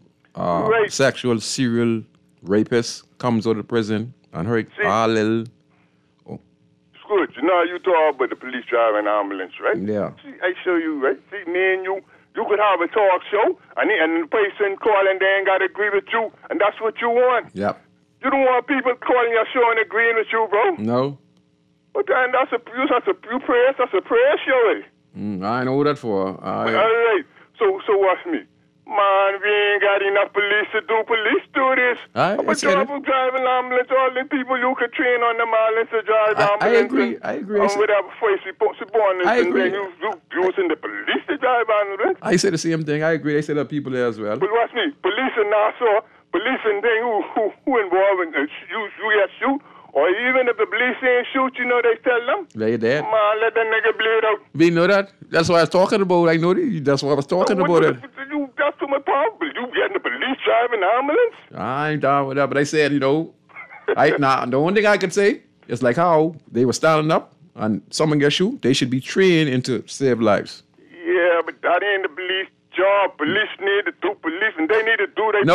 serial rapists comes out of prison and hurt our little... It's good. You know, you talk about the police driving ambulance, right? Yeah. See, I show you, right? See, me and you could have a talk show, and the person calling, they ain't got to agree with you, and that's what you want. Yep. You don't want people calling your show and agreeing with you, bro. No. But then that's a prayer show, eh? I know that for. All right. So watch me. Man, we ain't got enough police to do. Police do this. But job of driving ambulance, all the people you could train on the ambulance to drive ambulance. I agree. Whatever face you born in, I agree. You using the police to drive ambulance. I say the same thing. I agree. They say that people there as well. But watch me. Police in Nassau, police and thing who involved in shoot. Or even if the police ain't shoot, you know, they tell them. They dead. Man, let that nigga bleed out. We know that. That's what I was talking about. I know that. That's what I was talking about. That's too much powerful. You getting the police driving the ambulance? I ain't down with that. But I said, the only thing I could say is like how they were standing up and someone gets shot, they should be trained into save lives. Yeah, but that ain't the police job. Police need to do police, and they need to do their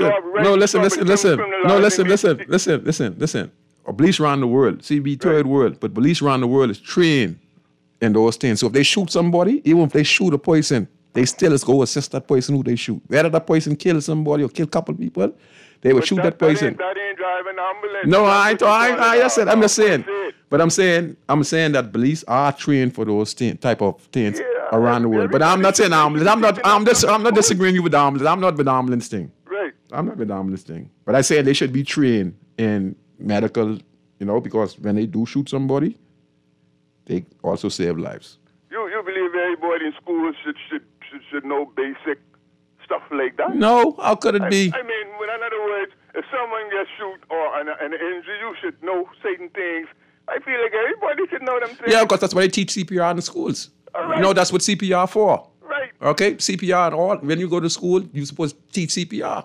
listen. Police around the world, CB third world, but police around the world is trained in those things. So if they shoot somebody, even if they shoot a person, they still go assist that person who they shoot. Whether that person kill somebody or kill a couple people, they will shoot that person. That ain't driving ambulance. No, I'm just saying. But I'm saying that police are trained for those type of things around the world. But I'm not saying ambulance. I'm not disagreeing with the ambulance. I'm not with the ambulance thing. Right. I'm not with the ambulance thing. But I say they should be trained in medical, because when they do shoot somebody, they also save lives. You believe everybody in school should know basic stuff like that? No, how could it be? I mean, in other words, if someone gets shoot or an injury, you should know certain things. I feel like everybody should know them things. Yeah, because that's why they teach CPR in the schools. Right. That's what CPR for. Right. Okay, CPR and all. When you go to school, you're supposed to teach CPR.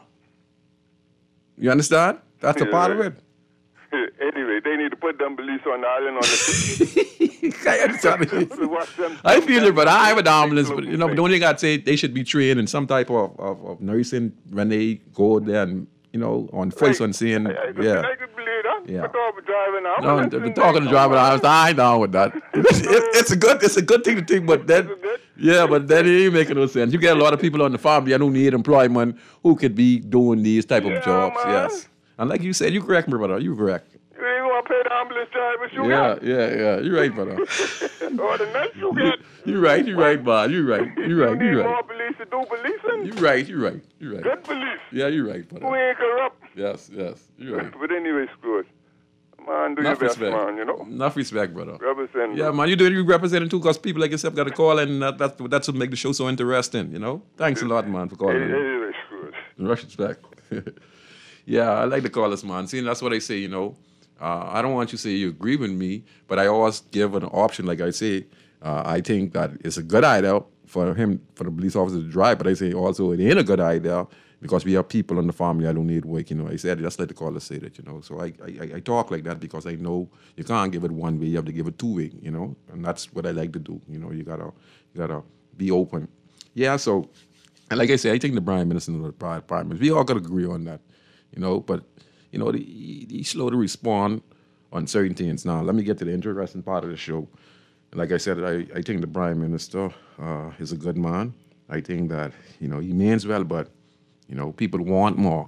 You understand? That's a part of it. Anyway, they need to put them police on the island on the I feel it, but I have an ambulance. But the only thing I'd say, they should be trained in some type of nursing when they go there and on face on seeing. I could believe that. Yeah. But driving ambulance. No, talking to driving ambulance, I ain't down with that. It's a good thing to think, but then but then it ain't making no sense. You get a lot of people on the farm who need employment who could be doing these type of jobs. Man. Yes. And like you said, you correct me, brother. You correct. You ain't gonna pay the ambulance drivers you got. Yeah. You're right, brother. Or the nuts you get. You're right, man. You're right. You need more police to do policing. You're right. Good police. Yeah, you're right, brother. Who ain't corrupt. Yes. You're right. But anyway, Scrooge. Man, do your best, man, Enough respect, brother. Represent. Yeah, man, you representing too, because people like yourself got to call, and that's what make the show so interesting, Thanks a lot, man, for calling. Anyway, Scrooge. Rush respect. Yeah, I like the callers, man. See, that's what I say, I don't want you to say you agree with me, but I always give an option. Like I say, I think that it's a good idea for the police officer to drive, but I say also it ain't a good idea because we have people in the family that don't need work, I said, just let the callers say that, So I talk like that because I know you can't give it one way, you have to give it two way, and that's what I like to do. You gotta be open. Yeah, so, and like I say, I think the Prime Minister and the Prime Minister, we all gotta agree on that. But he's slow to respond on certain things. Now, let me get to the interesting part of the show. Like I said, I think the Prime Minister is a good man. I think that, he means well, but, people want more,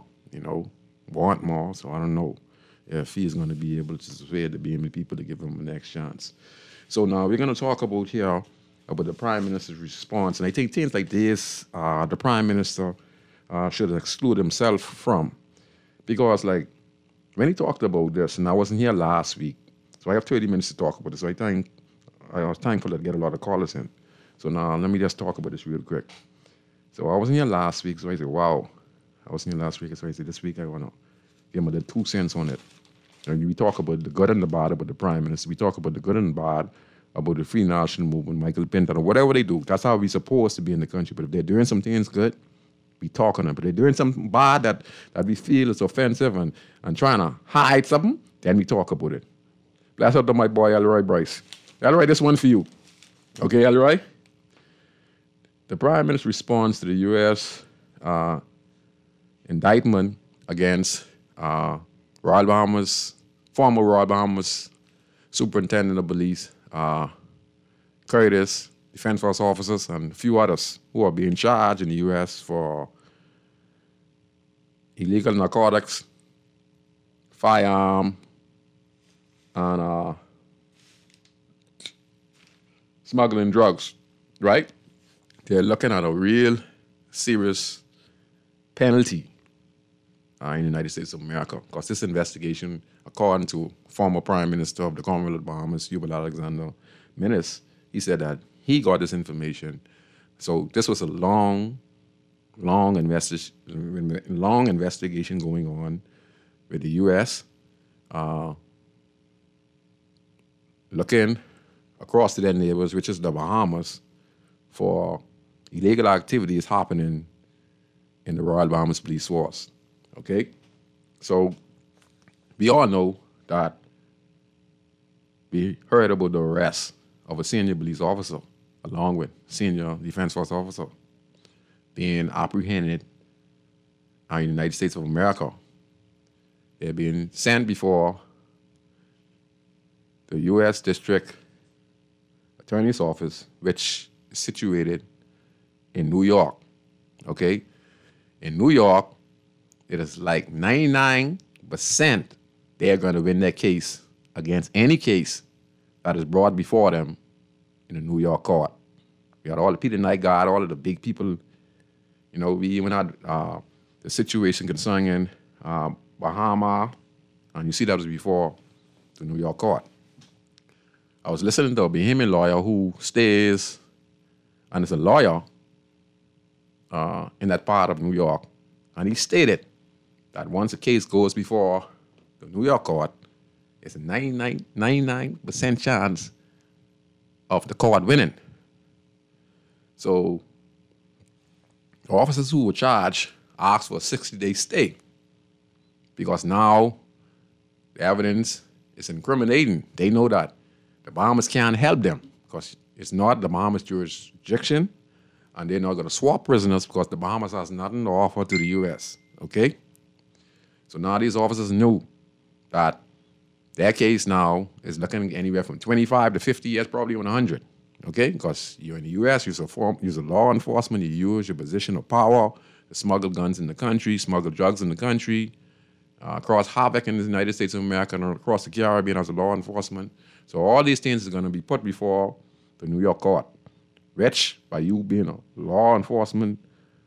So I don't know if he's going to be able to persuade the BME people to give him the next chance. So now we're going to talk about the Prime Minister's response. And I think things like this, the Prime Minister should exclude himself from. Because, when he talked about this, and I wasn't here last week, So I have 30 minutes to talk about this. So I was thankful to get a lot of callers in. So now let me just talk about this real quick. So I was in here last week, so I said, wow. I was in here last week, so I said, this week I want to give my little 2 cents on it. And we talk about the good and the bad about the Prime Minister. We talk about the good and the bad about the Free National Movement, Michael Pinton, or whatever they do. That's how we're supposed to be in the country. But if they're doing some things good, we talk on them. But they're doing something bad that we feel is offensive and trying to hide something, then we talk about it. Bless up to my boy, Elroy Bryce. Elroy, this one for you. Okay, Elroy? The Prime Minister responds to the U.S. Indictment against Royal Bahamas, former Royal Bahamas Superintendent of Police, Curtis, Defense Force officers, and a few others who are being charged in the U.S. for illegal narcotics, firearm, and smuggling drugs, right? They're looking at a real serious penalty in the United States of America, because this investigation, according to former Prime Minister of the Commonwealth of Bahamas, Hubert Alexander Minnis, he said that he got this information. So this was a long investigation going on with the U.S. Looking across to their neighbors, which is the Bahamas, for illegal activities happening in the Royal Bahamas Police Force. Okay? So we all know that we heard about the arrest of a senior police officer along with senior Defense Force officer being apprehended in the United States of America. They're being sent before the U.S. District Attorney's Office, which is situated in New York. Okay? In New York, it is like 99% they're going to win their case against any case that is brought before them in a New York court. We had all the Peter Knight guard, all of the big people. You know, we even had the situation concerning Bahama, and you see that was before the New York court. I was listening to a Bahamian lawyer who stays and is a lawyer in that part of New York, and he stated that once a case goes before the New York court, it's a 99% chance of the court winning. So the officers who were charged asked for a 60-day stay because now the evidence is incriminating. They know that the Bahamas can't help them because it's not the Bahamas jurisdiction, and they're not going to swap prisoners because the Bahamas has nothing to offer to the U.S., okay? So now these officers knew that their case now is looking anywhere from 25 to 50 years, probably on 100, okay? Because you're in the U.S., you're law enforcement, you use your position of power to smuggle guns in the country, smuggle drugs in the country, cause havoc in the United States of America and across the Caribbean as a law enforcement. So all these things are going to be put before the New York court, which, by you being a law enforcement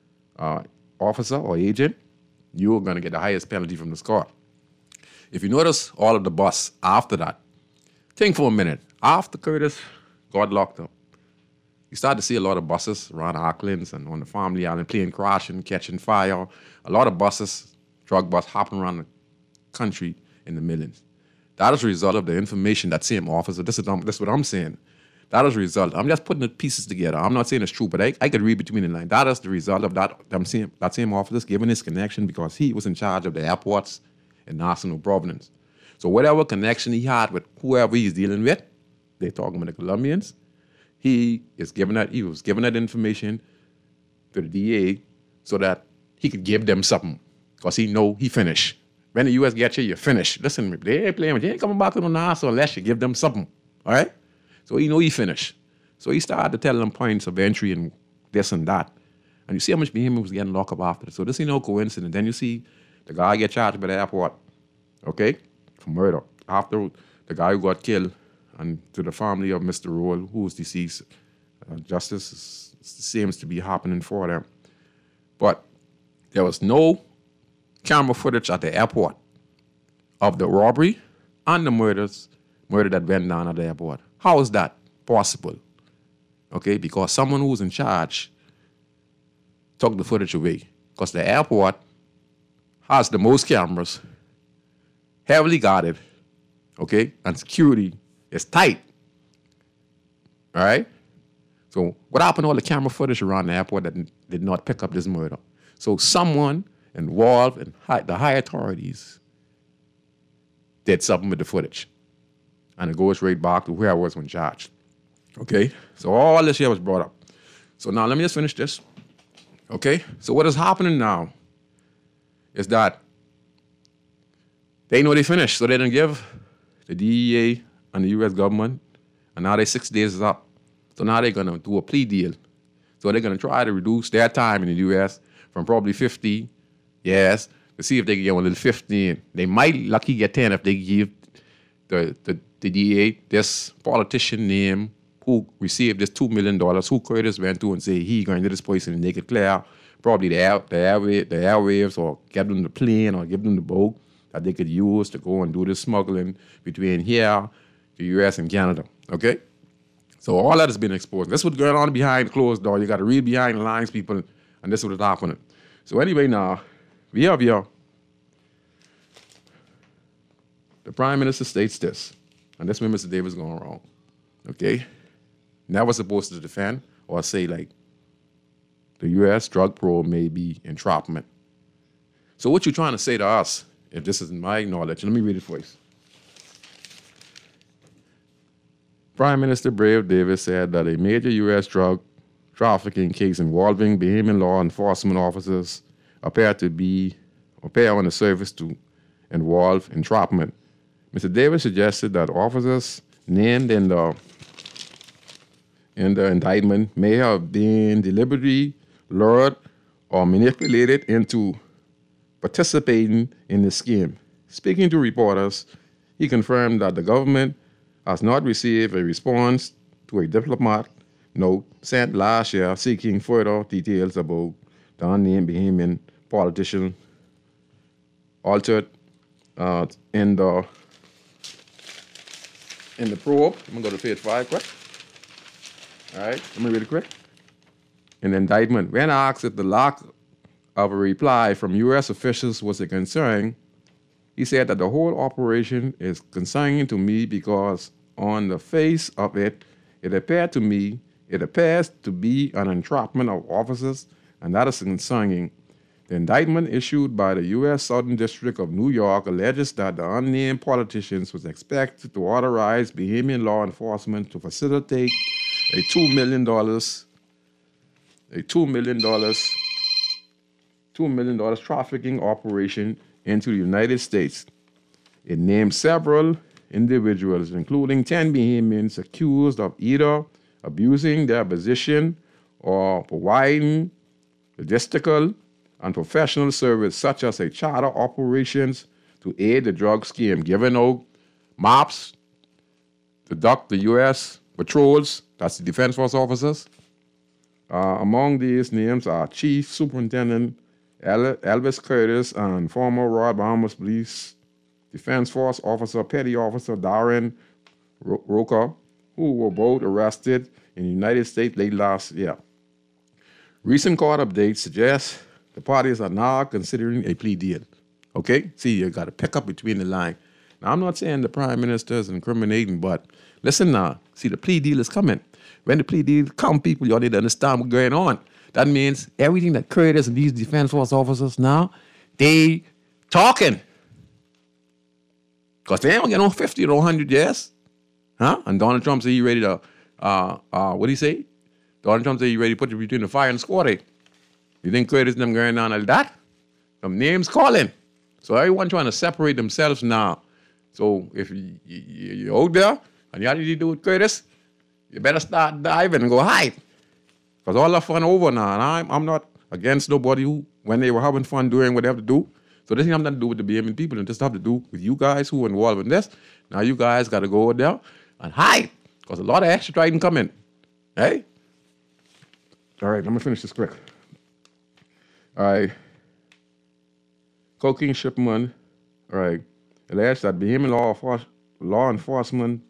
officer or agent, you're going to get the highest penalty from this court. If you notice all of the busts after that, think for a minute. After Curtis got locked up, you start to see a lot of buses around Auckland and on the Family Island, plane crashing, catching fire. A lot of buses, drug busts, hopping around the country in the millions. That is a result of the information that same officer, this is what I'm saying. That is a result. I'm just putting the pieces together. I'm not saying it's true, but I could read between the lines. That is the result of that same officer giving his connection because he was in charge of the airports in Nassau, Providence. So whatever connection he had with whoever he's dealing with, they're talking about the Colombians, he was giving that information to the DA so that he could give them something because he know he finished. When the U.S. gets you, you're finished. Listen, they ain't playing with you. They ain't coming back to Nassau unless you give them something, all right? So he know he finished. So he started to tell them points of entry and this and that. And you see how much Bahamian was getting locked up after. So this ain't no coincidence. Then you see the guy get charged by the airport, okay, for murder. After the guy who got killed, and to the family of Mr. Roll, who was deceased, justice seems to be happening for them. But there was no camera footage at the airport of the robbery and the murders murder that went down at the airport. How is that possible? Okay, because someone who's in charge took the footage away. Because the airport has the most cameras, heavily guarded, okay, and security is tight. All right? So what happened to all the camera footage around the airport that did not pick up this murder? So someone involved in the high authorities did something with the footage. And it goes right back to where I was when charged. Okay? So all this here was brought up. So now let me just finish this. Okay? So what is happening now is that they know they finished. So they didn't give the DEA and the U.S. government, and now their 6 days is up. So now they're going to do a plea deal. So they're going to try to reduce their time in the U.S. from probably 50 years to see if they can get one little 15. They might lucky get 10 if they give the DEA this politician name who received this $2 million, who Curtis went to and say he going to this place and make it clear, probably the airwaves, or give them the plane or give them the boat that they could use to go and do this smuggling between here, the U.S. and Canada, okay? So all that has been exposed. That's what's going on behind closed doors. You got to read behind the lines, people, and this is what's happening. So anyway, now, we have here, the Prime Minister states this, and this is where Mr. Davis going wrong, okay? Never supposed to defend or say, like, the U.S. drug probe may be entrapment. So what you're trying to say to us, if this isn't my knowledge, let me read it for you. Prime Minister Brave Davis said that a major U.S. drug trafficking case involving Bahamian law enforcement officers appear on the surface to involve entrapment. Mr. Davis suggested that officers named in the indictment may have been deliberately lured or manipulated into participating in the scheme. Speaking to reporters, he confirmed that the government has not received a response to a diplomat note sent last year seeking further details about the unnamed Bahamian politician altered in the probe. I'm going to go to page 5 quick. All right, let me read it quick. In the indictment, when asked if the lack of a reply from U.S. officials was a concern, he said that the whole operation is concerning to me because on the face of it, it appears to be an entrapment of officers, and that is concerning. The indictment issued by the U.S. Southern District of New York alleges that the unnamed politicians was expected to authorize Bahamian law enforcement to facilitate a $2 million trafficking operation into the United States. It named several individuals, including 10 Bahamians, accused of either abusing their position or providing logistical and professional service, such as a charter operations to aid the drug scheme, giving out maps to duck the U.S. patrols, that's the Defense Force officers. Among these names are Chief Superintendent Elvis Curtis and former Royal Bahamas Police Defense Force Officer Petty Officer Darren Roca, who were both arrested in the United States late last year. Recent court updates suggest the parties are now considering a plea deal. Okay? See, you got to pick up between the line. Now, I'm not saying the Prime Minister is incriminating, but listen now. See, the plea deal is coming. When the plea deal come, people, you need to understand what's going on. That means everything that Curtis and these Defense Force officers now, they talking. Because they don't get no 50 or 100 years. Huh? And Donald Trump said he ready to, what did he say? Donald Trump said he ready to put you between the fire and the squad. You think Curtis and them going down like that? Some names calling. So everyone trying to separate themselves now. So if you're out there and you have to do with Curtis, you better start diving and go hide. Because all the fun over now. And I'm not against nobody who, when they were having fun doing what they have to do. So this has nothing to do with the Bahamian people. And this have to do with you guys who are involved in this. Now you guys got to go out there and hide. Because a lot of extraditing coming. Hey? All right, let me finish this quick. All right. Cocaine shipment, all right, alleged that Bahamian law enforcement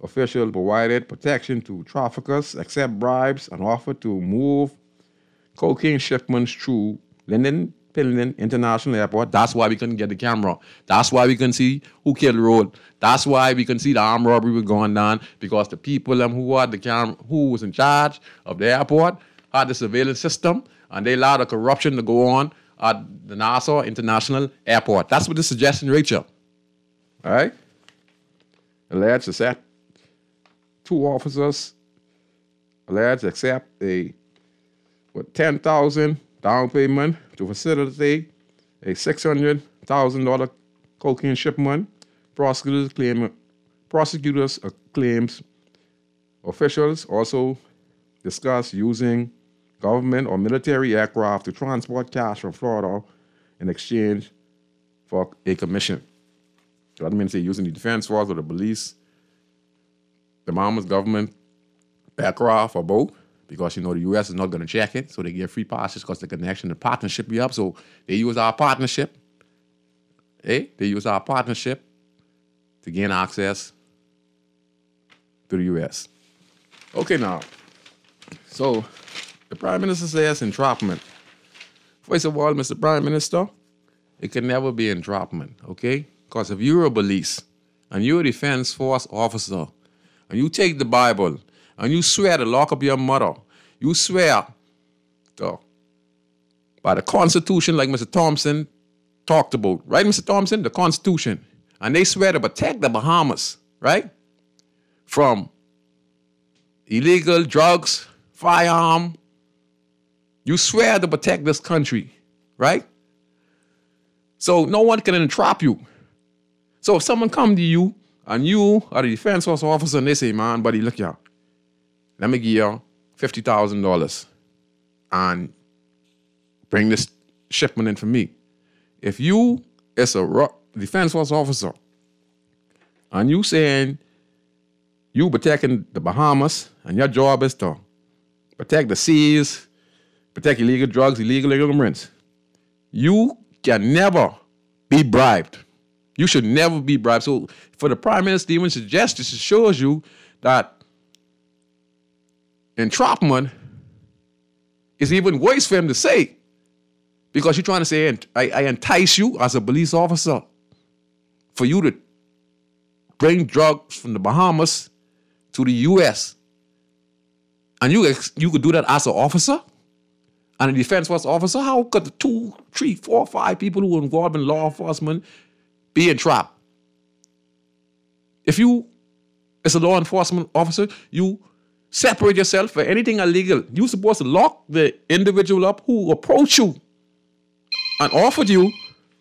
officials provided protection to traffickers, accept bribes, and offer to move cocaine shipments through Linden International Airport. That's why we couldn't get the camera. That's why we couldn't see who killed Road. That's why we couldn't see the armed robbery was going down, because the people who had the camera, who was in charge of the airport, had the surveillance system, and they allowed the corruption to go on at the Nassau International Airport. That's what the suggestion, Rachel. All right? Alleged to set 2 officers alleged to accept a $10,000 down payment to facilitate a $600,000 cocaine shipment. Prosecutors claims officials also discussed using government or military aircraft to transport cash from Florida in exchange for a commission. So that means they're using the defense force or the police, the Bahamas government aircraft or boat, because, the U.S. is not going to check it, so they get free passes because the connection, the partnership be up. So they use our partnership. They use our partnership to gain access to the U.S. Okay, now, so the Prime Minister says entrapment. First of all, Mr. Prime Minister, it can never be entrapment, okay? Because if you're a police and you're a defense force officer and you take the Bible and you swear to lock up your mother, you swear to, by the Constitution, like Mr. Thompson talked about, right, Mr. Thompson? The Constitution. And they swear to protect the Bahamas, right, from illegal drugs, firearm. You swear to protect this country, right? So no one can entrap you. So if someone come to you and you are the defense force officer and they say, man, buddy, look here, let me give you $50,000 and bring this shipment in for me. If you, as a defense force officer, and you saying you protecting the Bahamas and your job is to protect the seas, protect illegal drugs, illegal immigrants, you can never be bribed. You should never be bribed. So for the Prime Minister even suggest this, it shows you that entrapment is even worse for him to say, because you're trying to say, I entice you as a police officer for you to bring drugs from the Bahamas to the U.S. And you could do that as an officer and a defense force officer. How could the 2, 3, 4, 5 people who are involved in law enforcement be entrapped? If you, as a law enforcement officer, you separate yourself for anything illegal, you're supposed to lock the individual up who approached you and offered you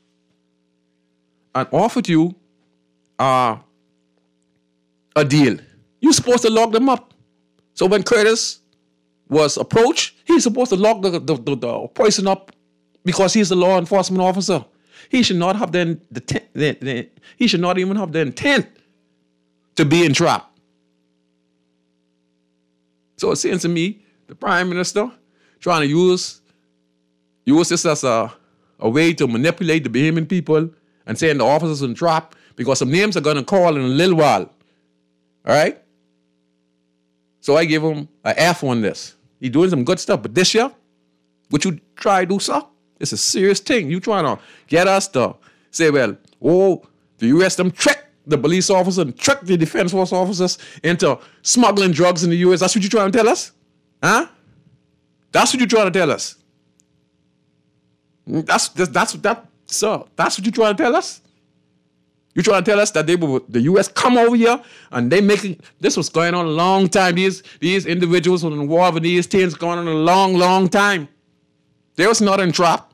a deal. You're supposed to lock them up. So when Curtis was approached, he's supposed to lock the person up because he's a law enforcement officer. He should not have he should not even have the intent to be entrapped. So it seems to me the Prime Minister trying to use this as a way to manipulate the Bahamian people and saying the officers entrapped because some names are going to call in a little while. All right? So I give him an F on this. He's doing some good stuff, but this year, what you try to do, sir, it's a serious thing. You trying to get us to say, well, the U.S. them trick the police officers and trick the defense force officers into smuggling drugs in the U.S. That's what you're trying to tell us? Huh? That's what you're trying to tell us. That's what you're trying to tell us? You're trying to tell us that the U.S. come over here and they making, this was going on a long time. These individuals were involved in these things going on a long, long time. They was not entrapped.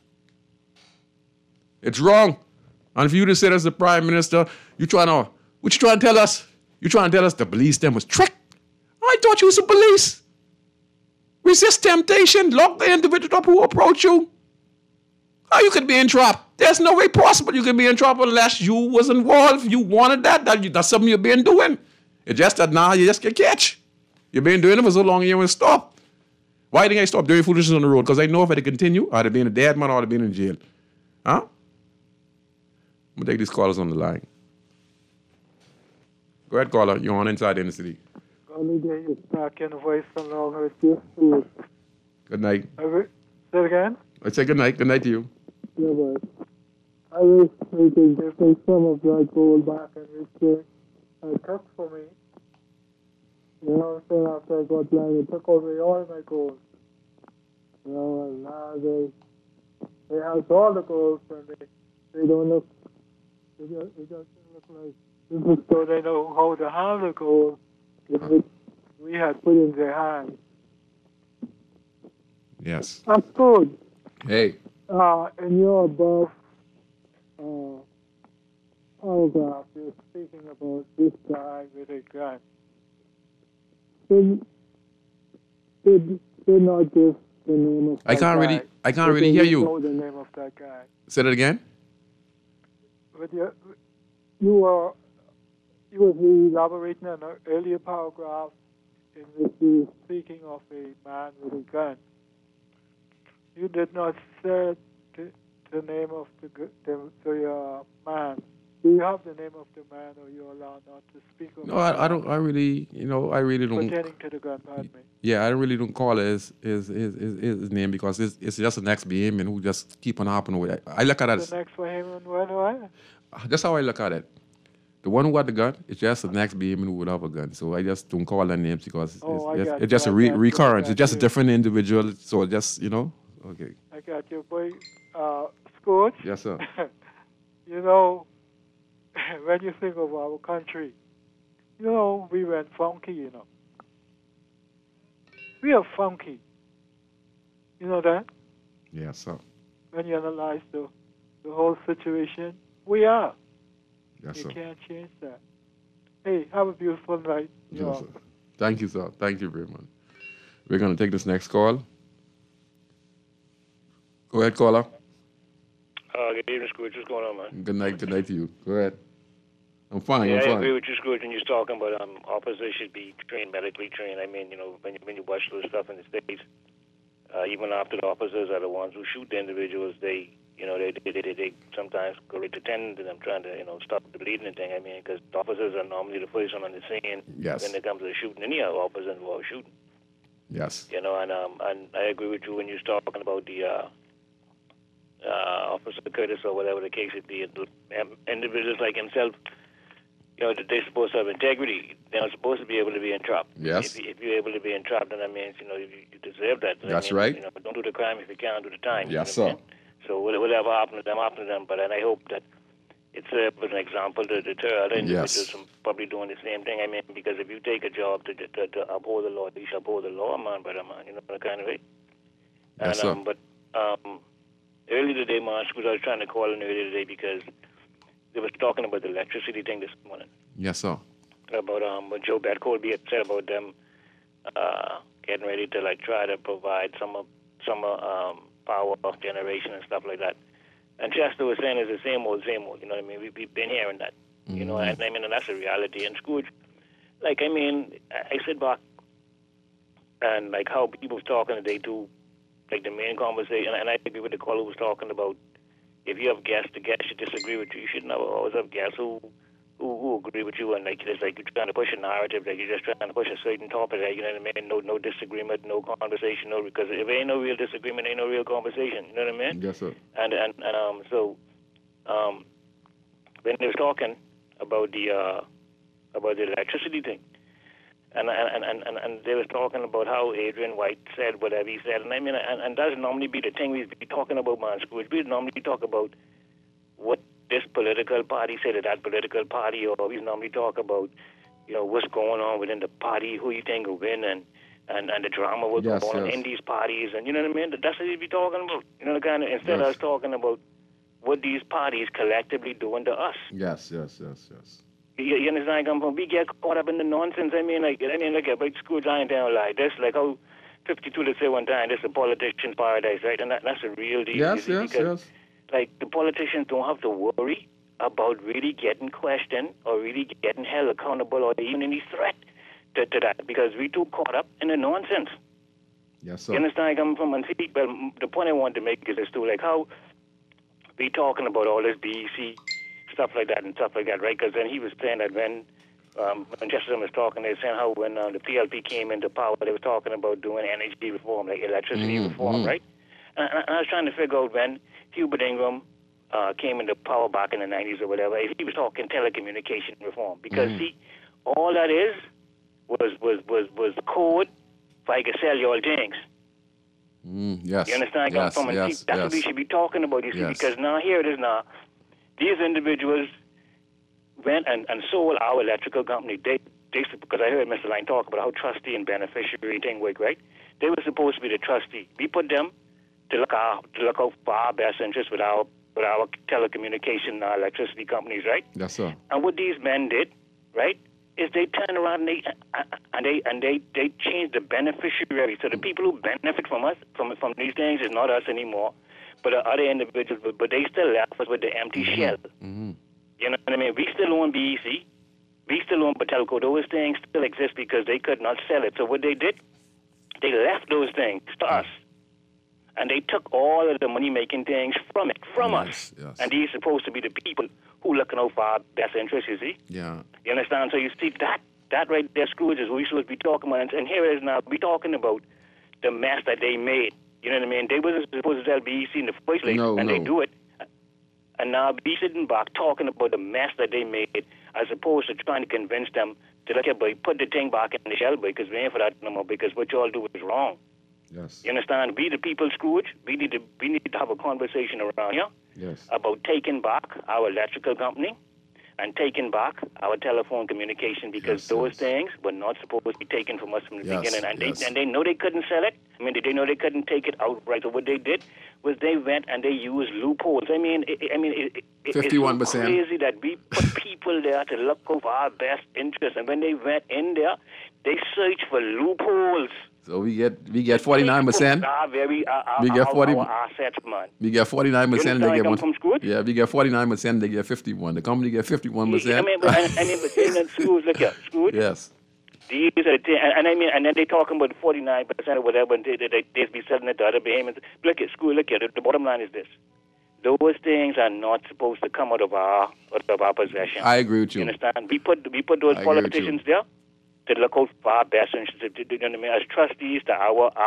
It's wrong. And for you to sit as the Prime Minister, what you trying to tell us? You trying to tell us the police them was tricked? I thought you was the police. Resist temptation, lock the individual up who approach you. How you could be entrapped? There's no way possible you could be entrapped unless you was involved. You wanted that's something you've been doing. It's just that now you just get catch. You've been doing it for so long you won't stop. Why didn't I stop doing foolishness on the road? Because I know if I had continue, I'd have been a dead man or I'd have been in jail. Huh? I'm going to take these callers on the line. Go Go ahead, caller. You're on Inside in the City. Only day is back in the voice along with you. Good night. Say it again? I say good night. Good night to you. Yeah, but I wish we could give me some of that gold back and return. It took for me. You know what I'm saying? After I got blind, it took away all my gold. You know, and now they have all the gold and they don't look, it doesn't look like, this is so they know how to handle the gold which we had put in their hands. Yes. That's good. Hey. In your above paragraph, you're speaking about this guy with a gun. Did not give the name of that guy. I can't really hear you. Know the name of that guy. Say that again. You were elaborating on an earlier paragraph in which you were speaking of a man with a gun. You did not say the name of the man. Do you have the name of the man, or you're allowed not to speak of? No, I don't. I really don't. Pertaining to the gun, pardon me. Yeah, I really don't call his name because it's just an ex-behavior who just keep on happening with it. I look at it. The next for him and what? That's how I look at it. The one who had the gun, it's just the next behavior who would have a gun. So I just don't call their names because it's just a recurrence. It's just a different individual. So just, okay. I got you, boy. Scooch? Yes, sir. You know, when you think of our country, we went funky, We are funky. You know that? Yes, sir. When you analyze the whole situation, we are. Yes, sir. You can't change that. Hey, have a beautiful night. Yes, sir. Thank you, sir. Thank you very much. We're going to take this next call. Go ahead, caller. Good evening, Scrooge. What's going on, man? Good night to you. Go ahead. I'm fine. Yeah, I'm fine. I agree with you, Scrooge, when you're talking about officers should be medically trained. I mean, when you watch those stuff in the States, even after the officers are the ones who shoot the individuals, they sometimes go right to tend to them, trying to, stop the bleeding and thing. I mean, because the officers are normally the first one on the scene when it comes to shooting any officer involved shooting. Yes. And I agree with you when you're talking about the Officer Curtis or whatever the case would be. Individuals like himself, they're supposed to have integrity. They're not supposed to be able to be entrapped. Yes. If you're able to be entrapped, then that means, you deserve that. That's right. Don't do the crime if you can't do the time. Yes, sir. So whatever happened to them, But I hope that it's an example to deter other individuals from probably doing the same thing. I mean, because if you take a job to uphold the law, you should uphold the law, man, brother, man, that kind of way. Yes, sir. Earlier today, man, I was trying to call in earlier today because they was talking about the electricity thing this morning. Yes, sir. About what Joe Colby had said about them getting ready to try to provide some power generation and stuff like that. And Chester was saying it's the same old. You know what I mean? We've been hearing that. And and that's a reality. And Scrooge, I sit back and how people was talking today too. The main conversation, and I agree with the caller who was talking about if you have guests, the guests should disagree with you. You shouldn't always have guests who agree with you, and you're trying to push a narrative, you're just trying to push a certain topic, you know what I mean? No disagreement, no conversation, because if there ain't no real disagreement, ain't no real conversation. You know what I mean? Yes, sir. So when they was talking about the electricity thing. And they was talking about how Adrian White said whatever he said, and I mean, and that's normally be the thing we be talking about, man. Scrooge. We normally talk about what this political party said to that political party, or we normally talk about, what's going on within the party, who you think will win, and the drama will go on in these parties, and you know what I mean. That's what we be talking about. Instead of us talking about what these parties collectively doing to us. Yes. You understand? We get caught up in the nonsense. About Scrooge, I ain't telling a lie. That's how 52 to say one time, this is a politician's paradise, right? And that's a real deal. Yes. The politicians don't have to worry about really getting questioned or really getting held accountable or even any threat to that, because we too caught up in the nonsense. Yes, sir. You understand? The point I want to make is this too, how we talking about all this BEC stuff like that, right? Because then he was saying that when when Chesterton was talking, they were saying how when the PLP came into power, they were talking about doing energy reform, like electricity reform, right? And I was trying to figure out when Hubert Ingram came into power back in the 90s or whatever, if he was talking telecommunication reform. Because, see, all that was code for I could sell you all things. Yes. You understand? Yes, And yes, that's what we should be talking about, you see, because now here it is now. These individuals went and sold our electrical company. They because I heard Mr. Line talk about how trustee and beneficiary thing work, right? They were supposed to be the trustee. We put them to look out for our best interest with our telecommunication electricity companies, right? Yes, sir. And what these men did, right, is they turned around and they changed the beneficiary. So the people who benefit from us from these things is not us anymore, but other individuals. But they still left us with the empty shell. You know what I mean? We still own BEC. We still own Patelco. Those things still exist because they could not sell it. So what they did, they left those things to us. And they took all of the money-making things from us. Yes. And these are supposed to be the people who looking out for our best interests, you see? Yeah. You understand? So you see, that right there, Scrooge, is what we're supposed to be talking about. And here it is now. We're talking about the mess that they made. You know what I mean? They wasn't supposed to sell BEC in the first place, and they do it. And now be sitting back talking about the mess that they made as opposed to trying to convince them to look at, boy, put the thing back in the shell, boy, because we ain't for that no more, because what y'all do is wrong. Yes. You understand? We the people, Scrooge, we need to have a conversation around here about taking back our electrical company and taking back our telephone communication, because those things were not supposed to be taken from us from the beginning. And they know they couldn't sell it. I mean, they know they couldn't take it outright. So what they did was they went and they used loopholes. It's 51%. so crazy that we put people there to look over our best interests. And when they went in there, they searched for loopholes. So we get 49%. We get 40. Our assets, man. We get 49%. And they get one. Yeah, we get 49%. They get 51. The company get 51%. I mean, but in schools, look here, schools. Yes. These are the things, and then they talking about 49% or whatever, and they be selling it to other behemoths. Look at school. Look here. The bottom line is this: those things are not supposed to come out of our possession. I agree with you. You understand? We put those politicians there to look out for our best interests, you know what I mean, as trustees to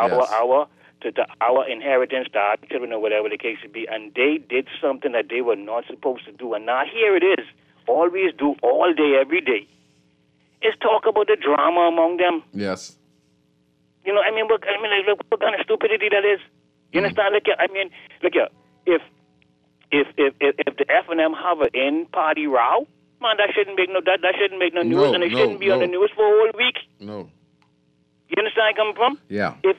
our inheritance, to our children, or whatever the case would be, and they did something that they were not supposed to do. And now here it is, all we do all day, every day, is talk about the drama among them. Yes. You know, look what kind of stupidity that is. You understand? Look here, if the F&M have an in-party row, man, that shouldn't make no news, and it shouldn't be on the news for a whole week. No. You understand where I'm coming from? Yeah. If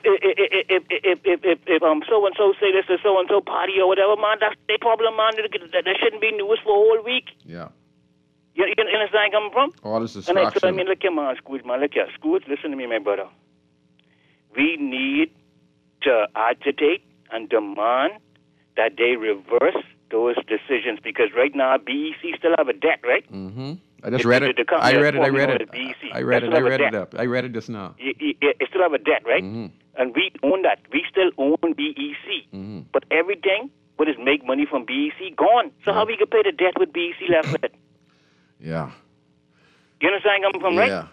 so and so say this to so and so party or whatever, man, that's their problem, man. That shouldn't be news for a whole week. Yeah. You understand where I'm coming from? All this distraction. Look here, man, Scrooge, listen to me, my brother. We need to agitate and demand that they reverse those decisions, because right now BEC still have a debt, right? Mm-hmm. I just read it. I read it just now. It still have a debt, right? Mm-hmm. And we own that. We still own BEC. Mm-hmm. But everything, what is make money from BEC, gone. So how we can pay the debt with BEC left with it? Yeah. You understand where I'm coming from, right? Yeah.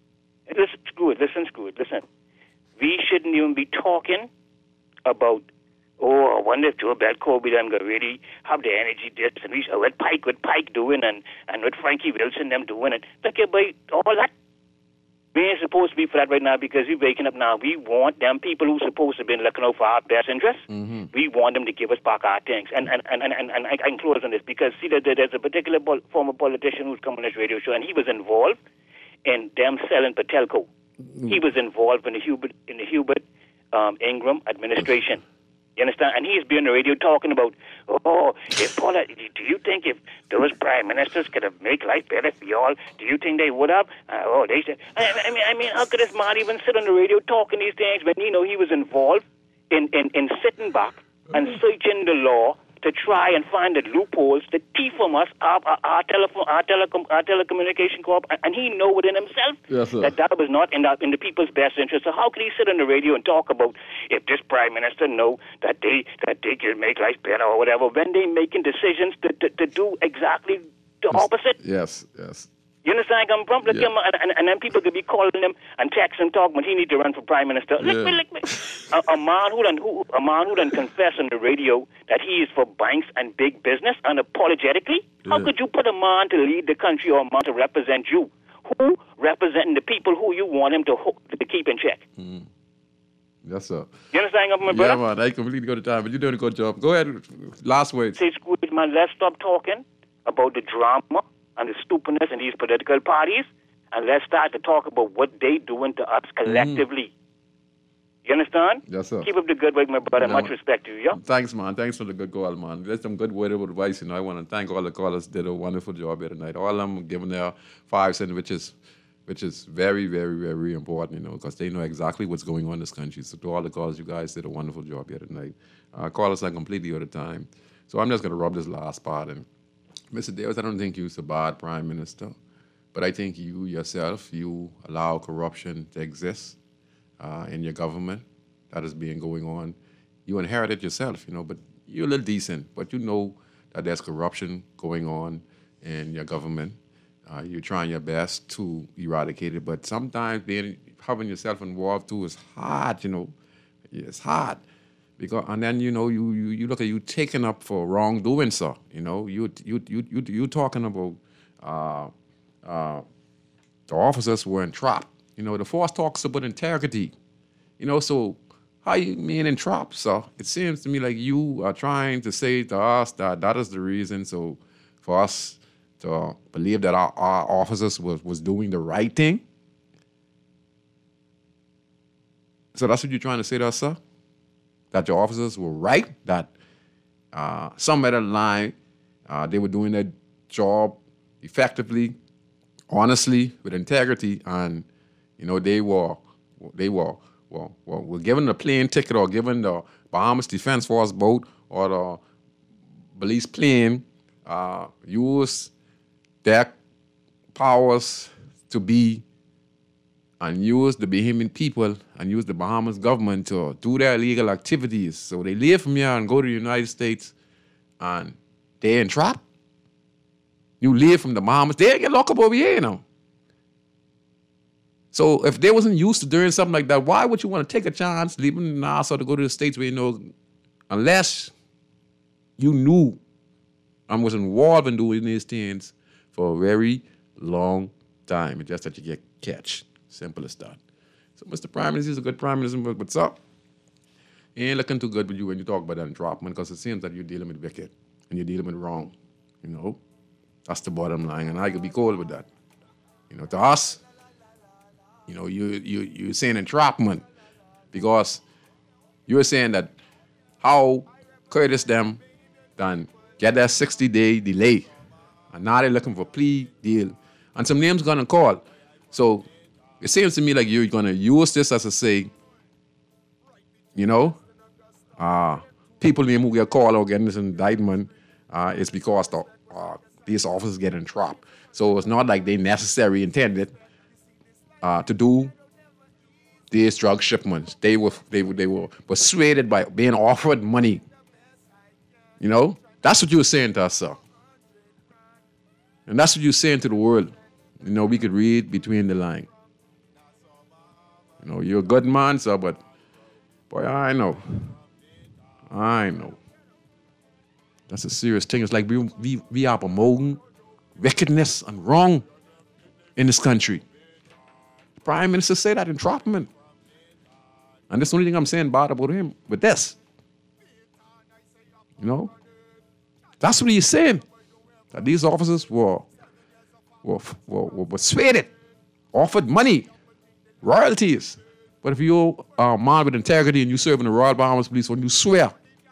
Listen. We shouldn't even be talking about, I wonder if Joe Belko be them going to really have the energy this, and what Pike doing, and what Frankie Wilson them doing, and look here, boy, all that. We ain't supposed to be for that right now, because we're waking up now. We want them people who's supposed to be looking out for our best interests. Mm-hmm. We want them to give us back our things. And I can close on this, because see, there's a particular former politician who's come on this radio show, and he was involved in them selling Patelco. Mm-hmm. He was involved in the Hubert Ingram administration. You understand? And he's been on the radio talking about, if Paula, do you think if those prime ministers could have made life better for y'all, do you think they would have? They said, I mean, how could this man even sit on the radio talking these things when he was involved in sitting back and searching the law to try and find the loopholes to thief from us our telecommunication corp, and he know within himself that was not in the people's best interest. So how could he sit on the radio and talk about if this prime minister know that they can make life better or whatever, when they making decisions to do exactly the opposite? Yes. You understand? And then people could be calling him and texting him, talking, but he need to run for prime minister. Lick me. A man who done confess on the radio that he is for banks and big business unapologetically. How could you put a man to lead the country or a man to represent you? Who representing the people who you want him to keep in check? Yes, sir. You understand, my brother? Yeah, man. I completely got the time, but you're doing a good job. Go ahead. Last words. Say, Squid, man, let's stop talking about the drama and the stupidness in these political parties, and let's start to talk about what they doing to us collectively. You understand? Yes, sir. Keep up the good work, my brother. Much respect to you, yeah? Thanks, man. Thanks for the good call, man. That's some good word of advice. I want to thank all the callers. Did a wonderful job here tonight. All of them giving their 5 cents, which is very, very, very important, because they know exactly what's going on in this country. So to all the callers, you guys did a wonderful job here tonight. Callers are completely out of time. So I'm just going to rub this last part in. Mr. Davis, I don't think you're a bad prime minister, but I think you yourself, you allow corruption to exist in your government. That is going on. You inherited yourself, but you're a little decent, but you know that there's corruption going on in your government. You're trying your best to eradicate it, but sometimes having yourself involved too is hard, It's hard. And then you look at you taking up for wrongdoing, sir. You talking about the officers were entrapped. The force talks about integrity. So how you mean entrapped, sir? It seems to me like you are trying to say to us that is the reason. So for us to believe that our officers was doing the right thing. So that's what you're trying to say to us, sir? That your officers were right, that somewhere down the line they were doing their job effectively, honestly, with integrity, and they were given a plane ticket or given the Bahamas Defense Force boat or the police plane, use their powers to be and use the Bahamian people and use the Bahamas government to do their illegal activities. So they leave from here and go to the United States and they're entrapped. You leave from the Bahamas, they get locked up over here, So if they wasn't used to doing something like that, why would you want to take a chance, leaving Nassau to go to the States where unless you knew and was involved in doing these things for a very long time. It's just that you get catch. Simple as that. So Mr. Prime Minister is a good Prime Minister, but what's up? He ain't looking too good with you when you talk about that entrapment, because it seems that you're dealing with wicked and you're dealing with wrong. That's the bottom line, and I could be cold with that. To us, you're saying entrapment because you're saying that how Curtis them done get that 60-day delay, and now they're looking for plea deal, and some names gonna call. So it seems to me like you're gonna use this as a say, people name who get called or getting this indictment is because these officers get entrapped. So it's not like they necessarily intended to do these drug shipments. They were persuaded by being offered money. That's what you were saying to us, sir. And that's what you're saying to the world. We could read between the lines. You're a good man, sir, but boy, I know. That's a serious thing. It's like we are promoting wickedness and wrong in this country. The Prime Minister said that entrapment. And that's the only thing I'm saying bad about him with this. That's what he's saying. That these officers were persuaded, offered money, royalties. But if you're a man with integrity and you serve in the Royal Bahamas Police, when you swear,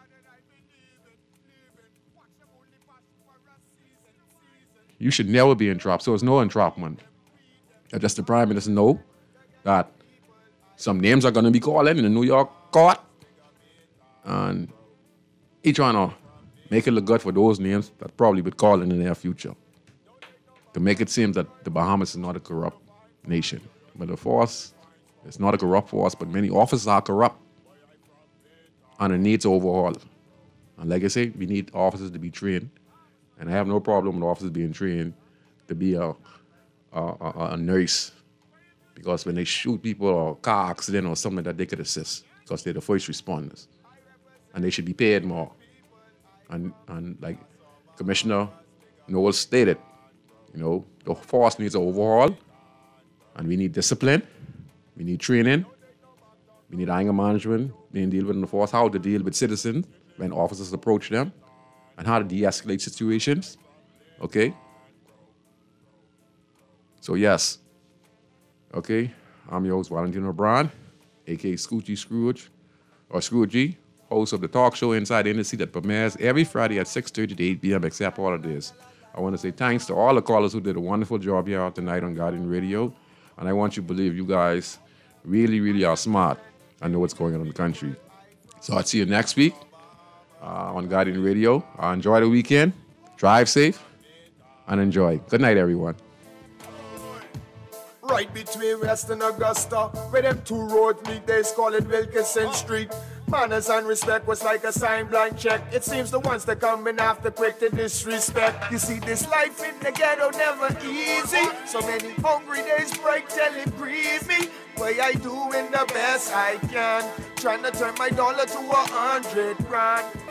you should never be entrapped. So it's no entrapment. Just the Prime Minister know that some names are going to be called in the New York court. And he trying to make it look good for those names that probably would call in the near future. To make it seem that the Bahamas is not a corrupt nation. But the force is not a corrupt force, but many officers are corrupt. And it needs overhaul. And like I say, we need officers to be trained. And I have no problem with officers being trained to be a a nurse, because when they shoot people or car accident or something like that, they could assist because they're the first responders, and they should be paid more. And like Commissioner Noel stated, the force needs an overhaul, and we need discipline, we need training, we need anger management, we need to deal with the force, how to deal with citizens when officers approach them, and how to de-escalate situations. Okay? So yes. Okay? I'm your host, Valentino Brown, aka Scoochie Scrooge, or Scroogey, host of the talk show Inside the Inner City that premieres every Friday at 6:30 to 8 p.m. except holidays. I want to say thanks to all the callers who did a wonderful job here tonight on Guardian Radio. And I want you to believe you guys really, really are smart and know what's going on in the country. So I'll see you next week on Guardian Radio. Enjoy the weekend. Drive safe and enjoy. Good night, everyone. Right between West and Augusta, where them two roads meet, they call it Wilkinson Street. Manners and respect was like a sign blank check. It seems the ones that coming after quick to disrespect. You see, this life in the ghetto never easy. So many hungry days break till it grieve me. Way I doing the best I can, trying to turn my dollar to 100 grand.